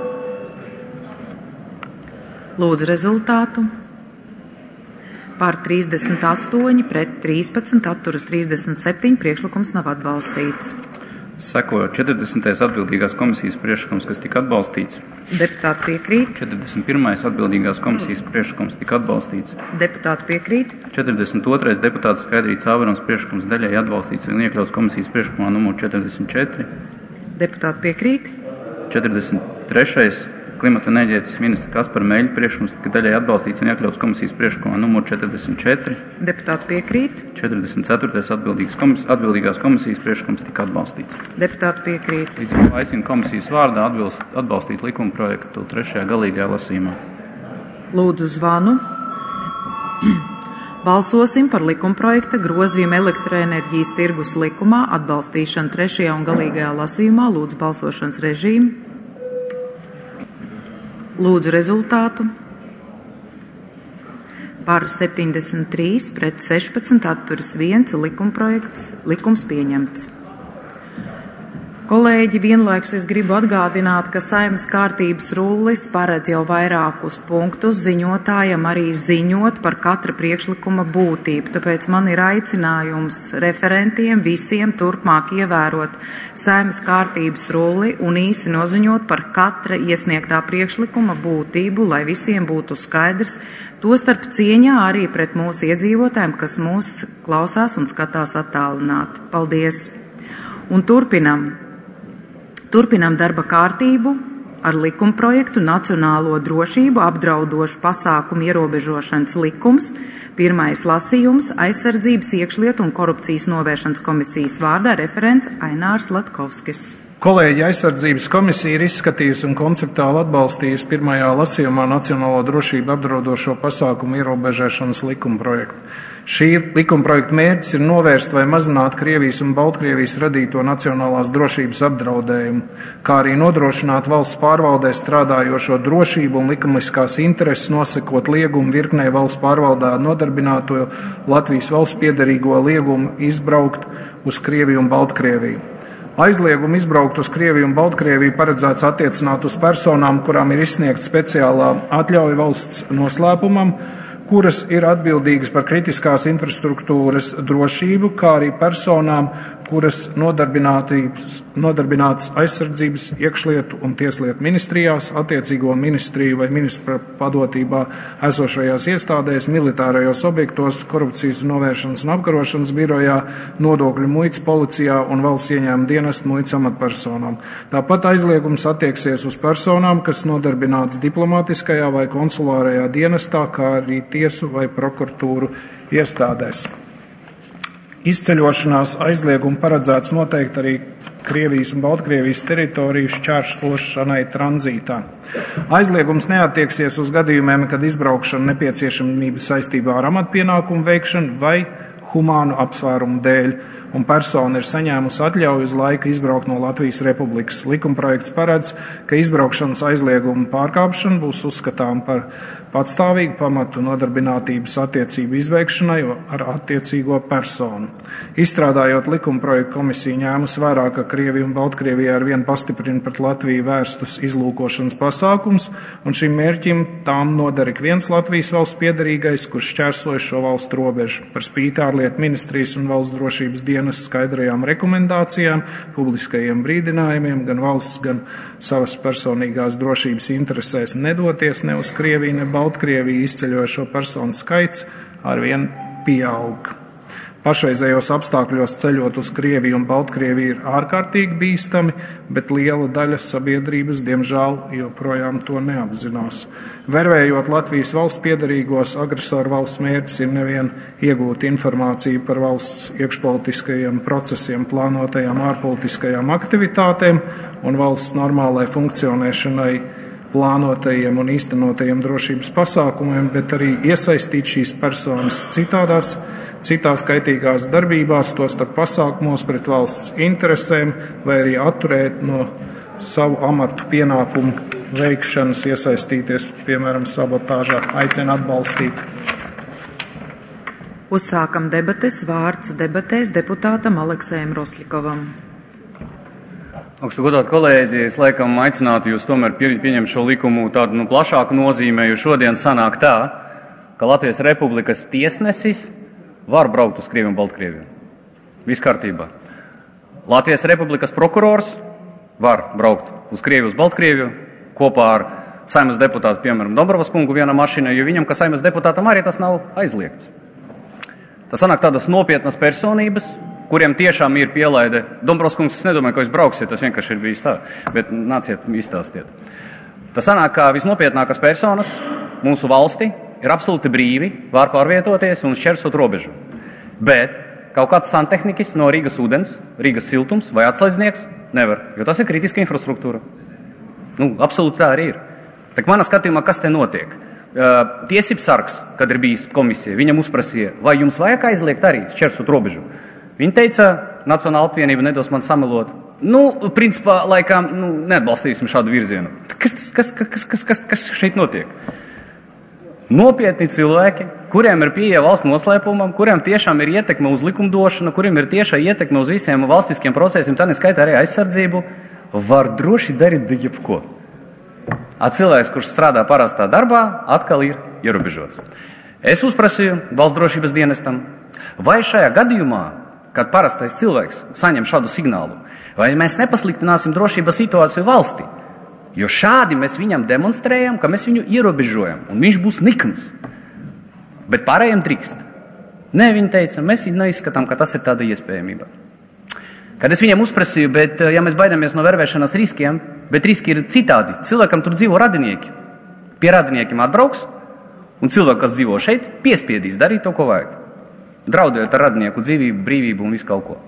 Lūdzu rezultātu. Par 38, pret 13, atturas 37, priekšlikums nav atbalstīts. Seko 40. atbildīgās komisijas priekšlikums, kas tika atbalstīts. Deputāti piekrīt. 41. atbildīgās komisijas priekšlikums tika atbalstīts. Deputāti piekrīt. 42. deputāts Skaidrīts Āverons priekšlikums daļēji atbalstīts un iekļauts komisijas priekšlikumā numur 44. Deputāti piekrīt. 43. Klimata un enerģētikas ministra Kaspara Meļa priekšlikums tika daļēji atbalstīts un iekļauts komisijas priekšlikumā numur 44. Deputāti piekrīt. 44. atbildīgās komisijas priekšlikums tika atbalstīts. Deputāti piekrīt. Līdz ar to aicinu komisijas vārdā atbalstīt likuma projektu 3. galīgajā lasījumā. Lūdzu zvanu. Balsosim par likumprojekta grozījumu elektroenerģijas tirgus likumā atbalstīšanu 3. un galīgajā lasījumā. Lūdzu balsošanas režīmu. Lūdzu rezultātu. Par 73, pret 16, atturas 1, likums pieņemts. Kolēģi, vienlaikus es gribu atgādināt, ka Saeimas kārtības rullis paredz jau vairākus punktus ziņotājam arī ziņot par katra priekšlikuma būtību. Tāpēc man ir aicinājums referentiem visiem turpmāk ievērot Saeimas kārtības rulli un īsi noziņot par katra iesniegtā priekšlikuma būtību, lai visiem būtu skaidrs, tostarp cieņā arī pret mūsu iedzīvotājiem, kas mūs klausās un skatās attālināti. Paldies! Un Turpinam darba kārtību ar likumprojektu Nacionālo drošību apdraudošu pasākumu ierobežošanas likums, pirmais lasījums aizsardzības iekšlietu un korupcijas novēršanas komisijas vārdā referents Ainārs Latkovskis. Kolēģi, aizsardzības komisija ir izskatījusi un konceptuāli atbalstījusi pirmajā lasījumā Nacionālo drošību apdraudošo pasākumu ierobežošanas likumprojektu. Šī likumprojekta mērķis ir novērst vai mazināt Krievijas un Baltkrievijas radīto nacionālās drošības apdraudējumu, kā arī nodrošināt valsts pārvaldē strādājošo drošību un likumiskās intereses, nosakot liegumu virknei valsts pārvaldā nodarbināto Latvijas valsts piederīgo liegumu izbraukt uz Krieviju un Baltkrieviju. Aizliegumu izbraukt uz Krieviju un Baltkrieviju paredzēts attiecināt uz personām, kurām ir izsniegta speciālā atļauja valsts noslēpumam, kuras ir atbildīgas par kritiskās infrastruktūras drošību, kā arī personām, kuras nodarbinātas aizsardzības, iekšlietu un tieslietu ministrijās, attiecīgo ministriju vai ministra padotībā esošajās iestādēs, militārajos objektos, korupcijas novēršanas un apkarošanas birojā, nodokļu muitas policijā un valsts ieņēmuma dienesta muitas amatpersonām. Tāpat aizliegums attieksies uz personām, kas nodarbinātas diplomātiskajā vai konsulārajā dienestā, kā arī tiesu vai prokuratūru iestādēs. Izceļošanās aizliegumu paredzēts noteikti arī Krievijas un Baltkrievijas teritoriju šķērsošanai tranzītā. Aizliegums neattieksies uz gadījumiem, kad izbraukšana nepieciešamība saistībā ar amatpienākumu veikšanu vai humānu apsvērumu dēļ, un persona ir saņēmusi atļauju uz laiku izbraukt no Latvijas Republikas. Likumprojekts paredz, ka izbraukšanas aizlieguma pārkāpšana būs uzskatām par patstāvīgu pamatu nodarbinātības attiecību izveikšanai ar attiecīgo personu. Izstrādājot likumprojektu, komisija ņēmusi vērā, ka Krievija un Baltkrievija ar vienu pastiprina pret Latviju vērstus izlūkošanas pasākums, un šim mērķim tām noder ik viens Latvijas valsts piederīgais, kurš šķērsoja šo valstu robežu. Par spīti ārlietu ministrijas un valsts drošības dienas skaidrajām rekomendācijām, publiskajiem brīdinājumiem, gan valsts, gan savas personīgās drošības interesēs nedoties ne uz Krieviju, ne Baltkrieviju, izceļojošo personu skaits arvien pieaug. Pašreizējos apstākļos ceļot uz Krieviju un Baltkrieviju ir ārkārtīgi bīstami, bet liela daļa sabiedrības, diemžēl, joprojām to neapzinās. Vervējot Latvijas valsts piederīgos, agresoru valsts mērķis ir nevien iegūt informāciju par valsts iekšpolitiskajiem procesiem, plānotajām ārpolitiskajām aktivitātēm un valsts normālai funkcionēšanai, plānotajiem un īstenotajiem drošības pasākumiem, bet arī iesaistīt šīs personas citās kaitīgās darbībās, tostarp pasākumos pret valsts interesēm, vai arī atturēt no savu amatu pienākumu veikšanas, iesaistīties, piemēram, sabotāžā. Aicinu atbalstīt. Uzsākam debates. Vārds debatēs deputātam Aleksējam Roslikovam. Augstu godāt kolēģi, es laikam aicinātu jūs tomēr pieņemt šo likumu tādu plašāku nozīmē, jo šodien sanāk tā, ka Latvijas Republikas tiesnesis var braukt uz Krieviju un Baltkrieviju. Viss kārtībā. Latvijas Republikas prokurors var braukt uz Krieviju, uz Baltkrieviju kopā ar Saeimas deputātu, piemēram, Dombrovas kungu vienā mašīnā, jo viņam, ka Saeimas deputātam arī tas nav aizliegts. Tas sanāk tādas nopietnas personības, kuriem tiešām ir pielaide. Dombrovs kungs, es nedomāju, ka jūs brauksiet, tas vienkārši ir bijis tā, bet nāciet, izstāstiet. Tas sanāk, ka visnopietnākās personas mūsu valsti ir absolūti brīvi, var pārvietoties un šķērsot robežu. Bet kaut kāds santehniķis no Rīgas ūdens, Rīgas siltums vai atslēdznieks nevar, jo tas ir kritiska infrastruktūra. Absolūti tā arī ir. Tak manā skatījumā, kas te notiek? Tiesības sargs, kad ir bijis komisija, viņam uzprasīja, vai jums vajag aizliegt arī šķērsot robežu? Viņa teica, Nacionāla apvienība nedos man samelot. Principā, laikam, neatbalstīsim šādu virzienu. Kas šeit notiek? Nopietni cilvēki, kuriem ir pieeja valsts noslēpumam, kuriem tiešām ir ietekme uz likumdošanu, kuriem ir tiešā ietekme uz visiem valstiskiem procesiem, tā neskaitā arī aizsardzību, var droši darīt jebko. A cilvēks, kurš strādā parastā darbā, atkal ir ierobežots. Es uzprasīju valsts drošības dienestam, vai šajā gadījumā, kad parastais cilvēks saņem šādu signālu, vai mēs nepasliktināsim drošības situāciju valstī, jo šādi mēs viņam demonstrējam, ka mēs viņu ierobežojam, un viņš būs nikns. Bet pārējiem drīkst. Nē, viņi teica, mēs neizskatām, ka tas ir tāda iespējamība. Kad es viņam uzprasīju, bet ja mēs baidamies no vervēšanas riskiem, bet riski ir citādi. Cilvēkam tur dzīvo radinieki. Pie radiniekiem atbrauks, un cilvēki, kas dzīvo šeit, piespiedīs darīt to, ko vajag. Draudējot ar radinieku dzīvību, brīvību un visu kaut ko.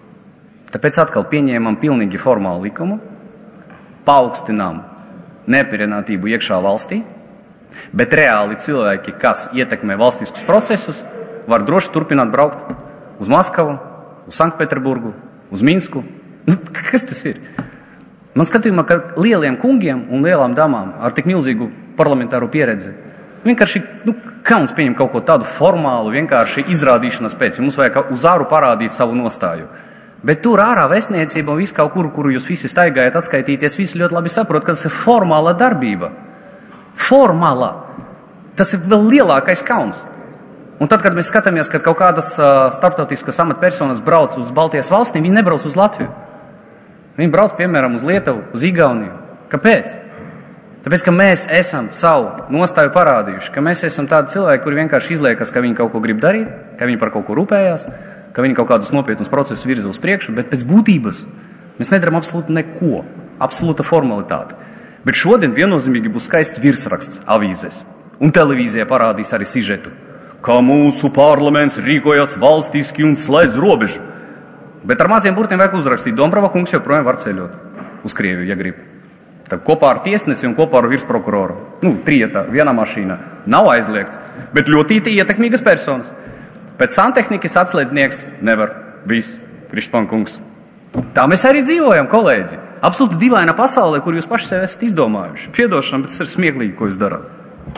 Tāpēc atkal pieņēmam pilnīgi formālu likumu, paaugstinām nepierinātību iekšā valstī, bet reāli cilvēki, kas ietekmē valstiskus procesus, var droši turpināt braukt uz Maskavu, uz Sanktpēterburgu, uz Minsku. Kas tas ir? Man skatījumā, ka lieliem kungiem un lielām damām ar tik milzīgu parlamentāru pieredzi vienkārši kauns pieņem kaut ko tādu formālu, vienkārši izrādīšanas pēc. Mums vajag uz āru parādīt savu nostāju. Bet tur ārā vēstniecība un viss kaut kur, kuru jūs visi staigājat atskaitīties, visi ļoti labi saprot, ka tas ir formāla darbība. Formāla. Tas ir vēl lielākais kauns. Un tad, kad mēs skatāmies, ka kaut kādas starptautiskas amatpersonas brauc uz Baltijas valstīm, viņi nebrauc uz Latviju. Viņi brauc, piemēram, uz Lietuvu, uz Igauniju. Kāpēc? Tāpēc, ka mēs esam savu nostāju parādījuši, ka mēs esam tādi cilvēki, kuri vienkārši izliekas, ka viņi kaut ko grib darīt, ka viņi par kaut ko rūpējās, ka viņi kaut kādus nopietnus procesus virza uz priekšu, bet pēc būtības mēs nedaram absolūti neko. Absolūta formalitāte. Bet šodien viennozīmīgi būs skaists virsraksts avīzēs. Un televīzija parādīs arī sižetu, kā mūsu parlaments rīkojas valstiski un slēdz robežu. Bet ar maziem burtiem vajag uzrakstīt, Dombrava kungs joprojām var ceļot uz Krieviju, ja grib. Tad kopā ar tiesnesi un kopā ar virsprokuroru. Trietā, vienā mašīnā. Nav aizliegts, bet ļoti ietekmīgas personas. Pēc santehnikas atslēdznieks nevar. Viss, Krišpān kungs. Tā mēs arī dzīvojam, kolēģi. Absolūti dīvaina pasaulē, kur jūs paši sev esat izdomājuši. Piedošana, bet tas ir smieklīgi, ko jūs darāt.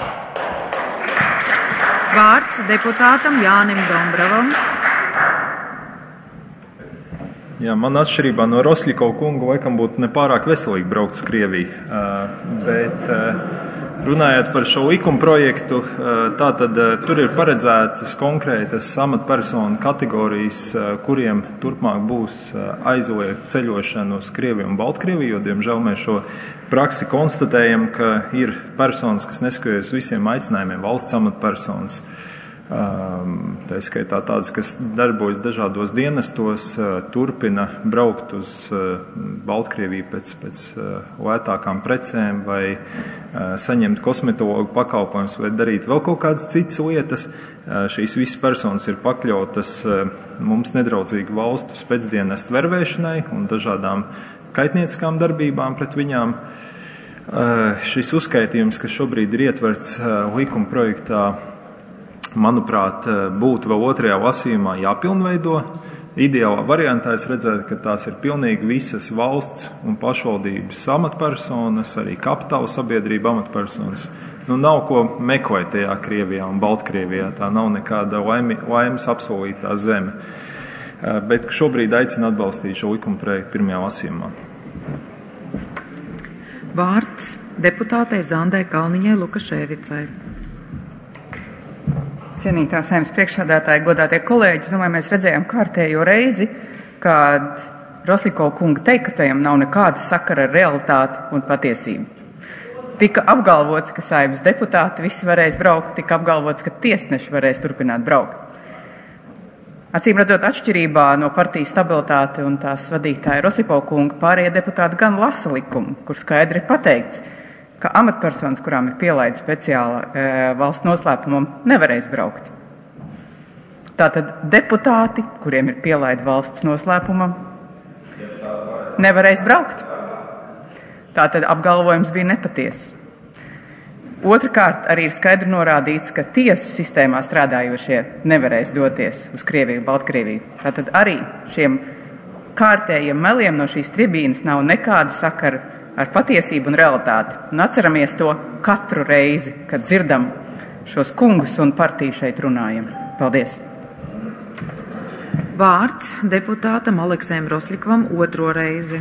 Vārds deputātam Jānim Dombravam. Jā, man atšķirībā no Rosļikova kunga laikam būtu nepārāk veselīgi braukt uz Krieviju. Bet runājot par šo likuma projektu, tātad tur ir paredzētas konkrētas amatpersonu kategorijas, kuriem turpmāk būs aizliegt ceļošanu uz Krieviju un Baltkrieviju, jo, diemžēl, mēs šo praksi konstatējam, ka ir personas, kas neskaties visiem aicinājumiem, valsts amatpersonas. Tā skaitā tādas, kas darbojas dažādos dienestos, turpina braukt uz Baltkrieviju pēc lētākām precēm vai saņemt kosmetologu pakalpojumus vai darīt vēl kaut kādas citas lietas. Šīs visas personas ir pakļautas mums nedraudzīgu valstu spēcdienestu vervēšanai un dažādām kaitnieciskām darbībām pret viņām. Šis uzskaitījums, kas šobrīd ir ietverts likuma projektā, manuprāt, būtu vēl otrajā lasījumā jāpilnveido. Ideālā variantā es redzētu, ka tās ir pilnīgi visas valsts un pašvaldības amatpersonas, arī kapitāla sabiedrība amatpersonas. Nav ko meklēt tajā Krievijā un Baltkrievijā. Tā nav nekāda laimes apsolītā zeme. Bet šobrīd aicinu atbalstīt šo likuma projektu pirmajā lasījumā. Vārds deputātei Zandai Kalniņai Lukaševicai. Cienītā Saeimas priekšsēdētāji, godātie kolēģi, domāju, mēs redzējām kārtējo reizi, kad Rosļikova kunga teiktajam nav nekāda sakara ar realitāti un patiesību. Tika apgalvots, ka Saeimas deputāti visi varēs braukt, tika apgalvots, ka tiesneši varēs turpināt braukt. Acīm redzot, atšķirībā no partijas Stabilitāte un tās vadītāja Rosļikova kunga, pārējie deputāti gan lasa likumu, kur skaidri ir pateikts, ka amatpersonas, kurām ir pielaida speciāla valsts noslēpumam, nevarēs braukt. Tātad deputāti, kuriem ir pielaida valsts noslēpumam, nevarēs braukt. Tātad apgalvojums bija nepatiess. Otrakārt, arī ir skaidri norādīts, ka tiesu sistēmā strādājošie nevarēs doties uz Krieviju, Baltkrieviju. Tātad arī šiem kārtējiem meliem no šīs tribīnes nav nekāda sakara ar patiesību un realitāti. Un atceramies to katru reizi, kad dzirdam šos kungus un partiju šeit runājam. Paldies! Vārds deputātam Aleksējam Roslikovam otro reizi.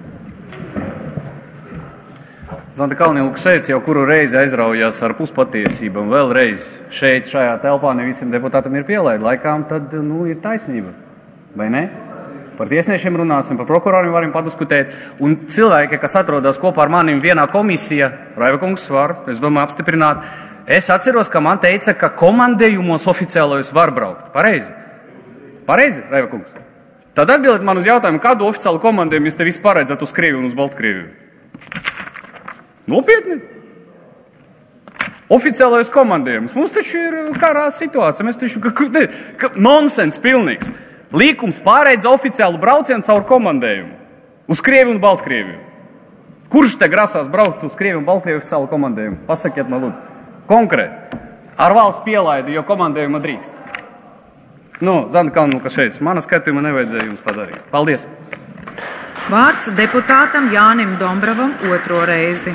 Zanta Kalniņa jau kuru reizi aizraujās ar puspatiesību, un vēlreiz šeit, šajā telpā, ne visiem deputātam ir pielaida laikām, tad, ir taisnība. Vai ne? Par tiesniešiem runāsim, par prokuroriem varam padiskutēt, un cilvēki, kas atrodas kopā ar manim vienā komisijā, Raiva kungs var, es domāju, apstiprināt, es atceros, ka man teica, ka komandējumos oficiālajos var braukt. Pareizi? Pareizi, Raiva kungs? Tad atbildiet man uz jautājumu, kādu oficiālu komandējumu jūs te visi paredzat uz Krieviju un uz Baltkrieviju? Nopietni? Oficiālais komandējums. Mums taču ir karā situācija. Mēs taču nonsens pilnīgs. Līkums pārēdz oficiālu braucienu caur komandējumu. Uz Krieviju un Baltkrieviju. Kurš te grasās braukt uz Krieviju un Baltkrieviju oficiālu komandējumu? Pasakiet man lūdzu. Konkrēti. Ar valsts pielaidu, jo komandējuma drīkst. Zanta Kalniņa šeit. Mana skatījuma nevajadzēja jums tā darīt. Paldies. Vārds deputātam Jānim Dombravam otro reizi.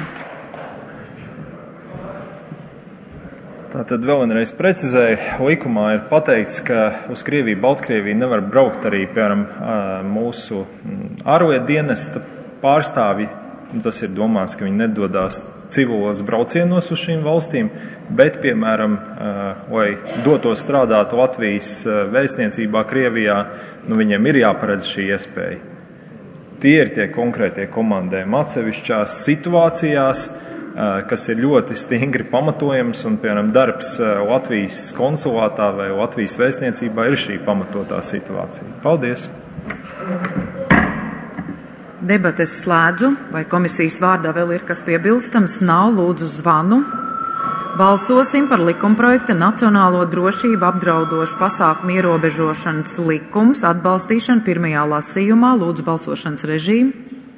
Tātad vēlreiz precizēju, likumā ir pateikts, ka uz Krieviju, Baltkrieviju nevar braukt arī, piemēram, mūsu ārlietu dienesta pārstāvji. Tas ir domāts, ka viņi nedodās civilos braucienos uz šīm valstīm, bet, piemēram, lai dotos strādāt Latvijas vēstniecībā Krievijā, viņiem ir jāparedz šī iespēja. Tie ir tie konkrētie komandējumi atsevišķās situācijās, kas ir ļoti stingri pamatojams, un, piemēram, darbs Latvijas konsulātā vai Latvijas vēstniecībā ir šī pamatotā situācija. Paldies! Debates slēdzu, vai komisijas vārdā vēl ir kas piebilstams? Nav, lūdzu zvanu. Balsosim par likumprojekta Nacionālo drošību apdraudošu pasākumu ierobežošanas likums atbalstīšanu pirmajā lasījumā. Lūdzu balsošanas režīmu.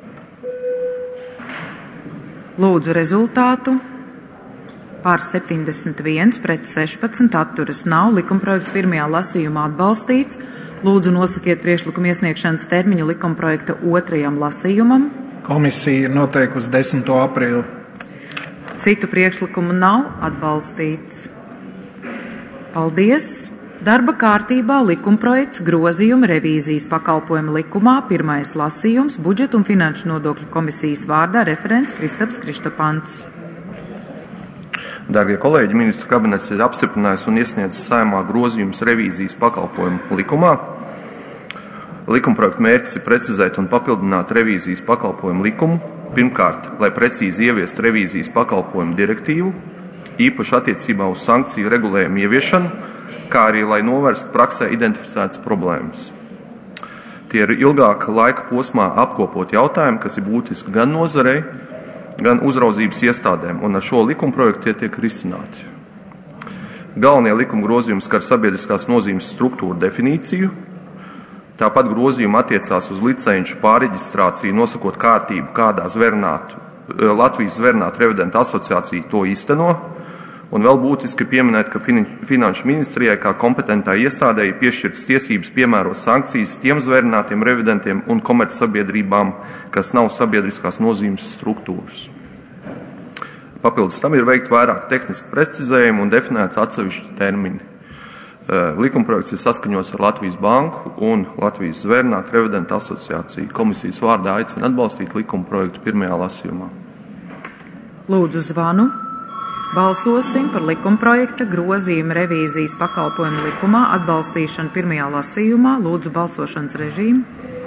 Lūdzu rezultātu. Pār 71, pret 16, atturas nav. Likumprojekts pirmajā lasījumā atbalstīts. Lūdzu nosakiet priekšlikumu iesniegšanas termiņu likumprojekta otrajam lasījumam. Komisija ir noteikusi 10. aprīli. Citu priekšlikumu nav atbalstīts. Paldies! Darba kārtībā likumprojekts grozījuma revīzijas pakalpojumu likumā pirmais lasījums budžeta un finanšu nodokļu komisijas vārdā referents Kristaps Kristopants. Dārgie kolēģi, ministru kabinets ir apstiprinājis un iesniedzis Saeimā grozījumus revīzijas pakalpojumu likumā. Likumprojekta mērķis ir precizēt un papildināt revīzijas pakalpojumu likumu. Pirmkārt, lai precīzi ieviestu revīzijas pakalpojumu direktīvu, īpaši attiecībā uz sankciju regulējumu ieviešanu, kā arī, lai novērstu praksē identificētas problēmas. Tie ir ilgāka laika posmā apkopot jautājumi, kas ir būtiski gan nozarei, gan uzraudzības iestādēm, un ar šo likumprojektu tie tiek risināti. Galvenie likuma grozījumi skar sabiedriskās nozīmes struktūru definīciju, tāpat grozījumi attiecās uz licenču pārreģistrāciju, nosakot kārtību, kādā Latvijas zvērnātu revidentu asociācija to īsteno. Un vēl būtiski pieminēt, ka Finanšu ministrijai kā kompetentai iestādēji piešķirtas tiesības piemērot sankcijas tiem zvērnātiem revidentiem un komercsabiedrībām, kas nav sabiedriskās nozīmes struktūras. Papildus tam ir veikt vairāk tehniski precizējumi un definēts atsevišķi termini. Likumprojekts ir saskaņots ar Latvijas banku un Latvijas zvērnātu revidentu asociāciju. Komisijas vārdā aicina atbalstīt likumprojektu pirmajā lasījumā. Lūdzu zvanu. Balsosim par likumprojekta grozījuma revīzijas pakalpojumu likumā atbalstīšanu pirmajā lasījumā. Lūdzu balsošanas režīmu.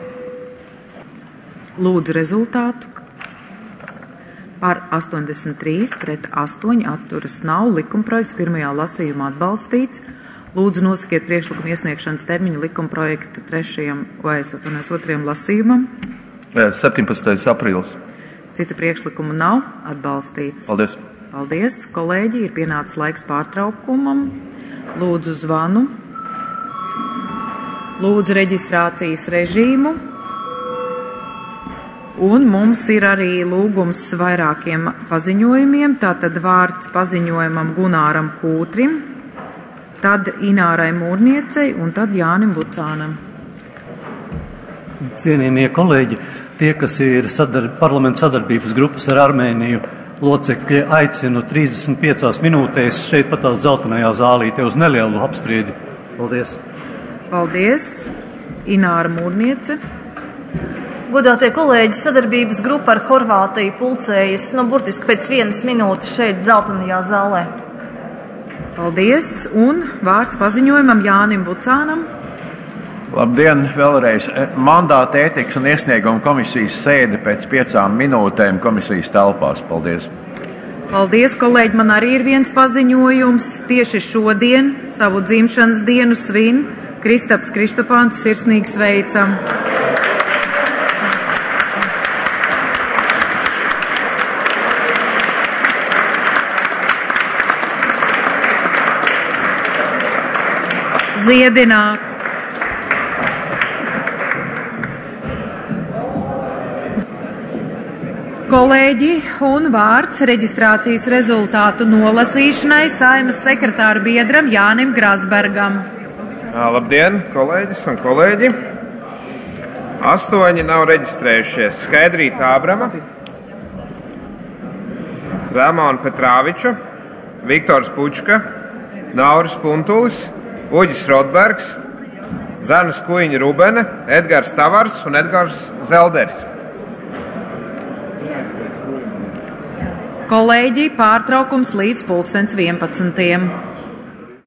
Lūdzu rezultātu. Par 83, pret 8 atturas nav. Likumprojekts pirmajā lasījumā atbalstīts. Lūdzu nosakiet priekšlikumu iesniegšanas termiņu likumprojekta 3. vai 2. lasījumam. 17. aprīlis. Citu priekšlikumu nav atbalstīts. Paldies. Paldies, kolēģi, ir pienācis laiks pārtraukumam. Lūdzu zvanu. Lūdzu reģistrācijas režīmu. Un mums ir arī lūgums vairākiem paziņojumiem. Tātad vārds paziņojumam Gunāram Kūtrim, tad Inārai Mūrniecei un tad Jānim Lucānam. Cienījamie kolēģi, tie, kas ir parlamenta sadarbības grupas ar Armēniju locekļi aicinu 35 minūtēs šeit pat tās dzeltenajā zālītē uz nelielu apspriedi. Paldies! Paldies! Ināra Mūrniece. Godātie kolēģi, sadarbības grupa ar Horvātiju pulcējas, burtiski pēc 1 minūtes šeit dzeltenajā zālē. Paldies! Un vārds paziņojumam Jānim Vucānam. Labdien! Vēlreiz mandāta ētikas un iesnieguma komisijas sēde pēc 5 minūtēm komisijas telpās. Paldies! Paldies, kolēģi! Man arī ir viens paziņojums. Tieši šodien savu dzimšanas dienu svin Kristaps Kristopāns, sirsnīgi sveicam! Ziedināt! Kolēģi, un vārds reģistrācijas rezultātu nolasīšanai Saeimas sekretāra biedram Jānim Grasbergam. Labdien, kolēģis un kolēģi! 8 nav reģistrējušies: Skaidrīta Ābrama, Ramona Petrāviča, Viktors Pučka, Nauris Puntulis, Uģis Rotbergs, Zana Skuiņa Rubene, Edgars Tavars un Edgars Zelders. Kolēģi, pārtraukums līdz 11.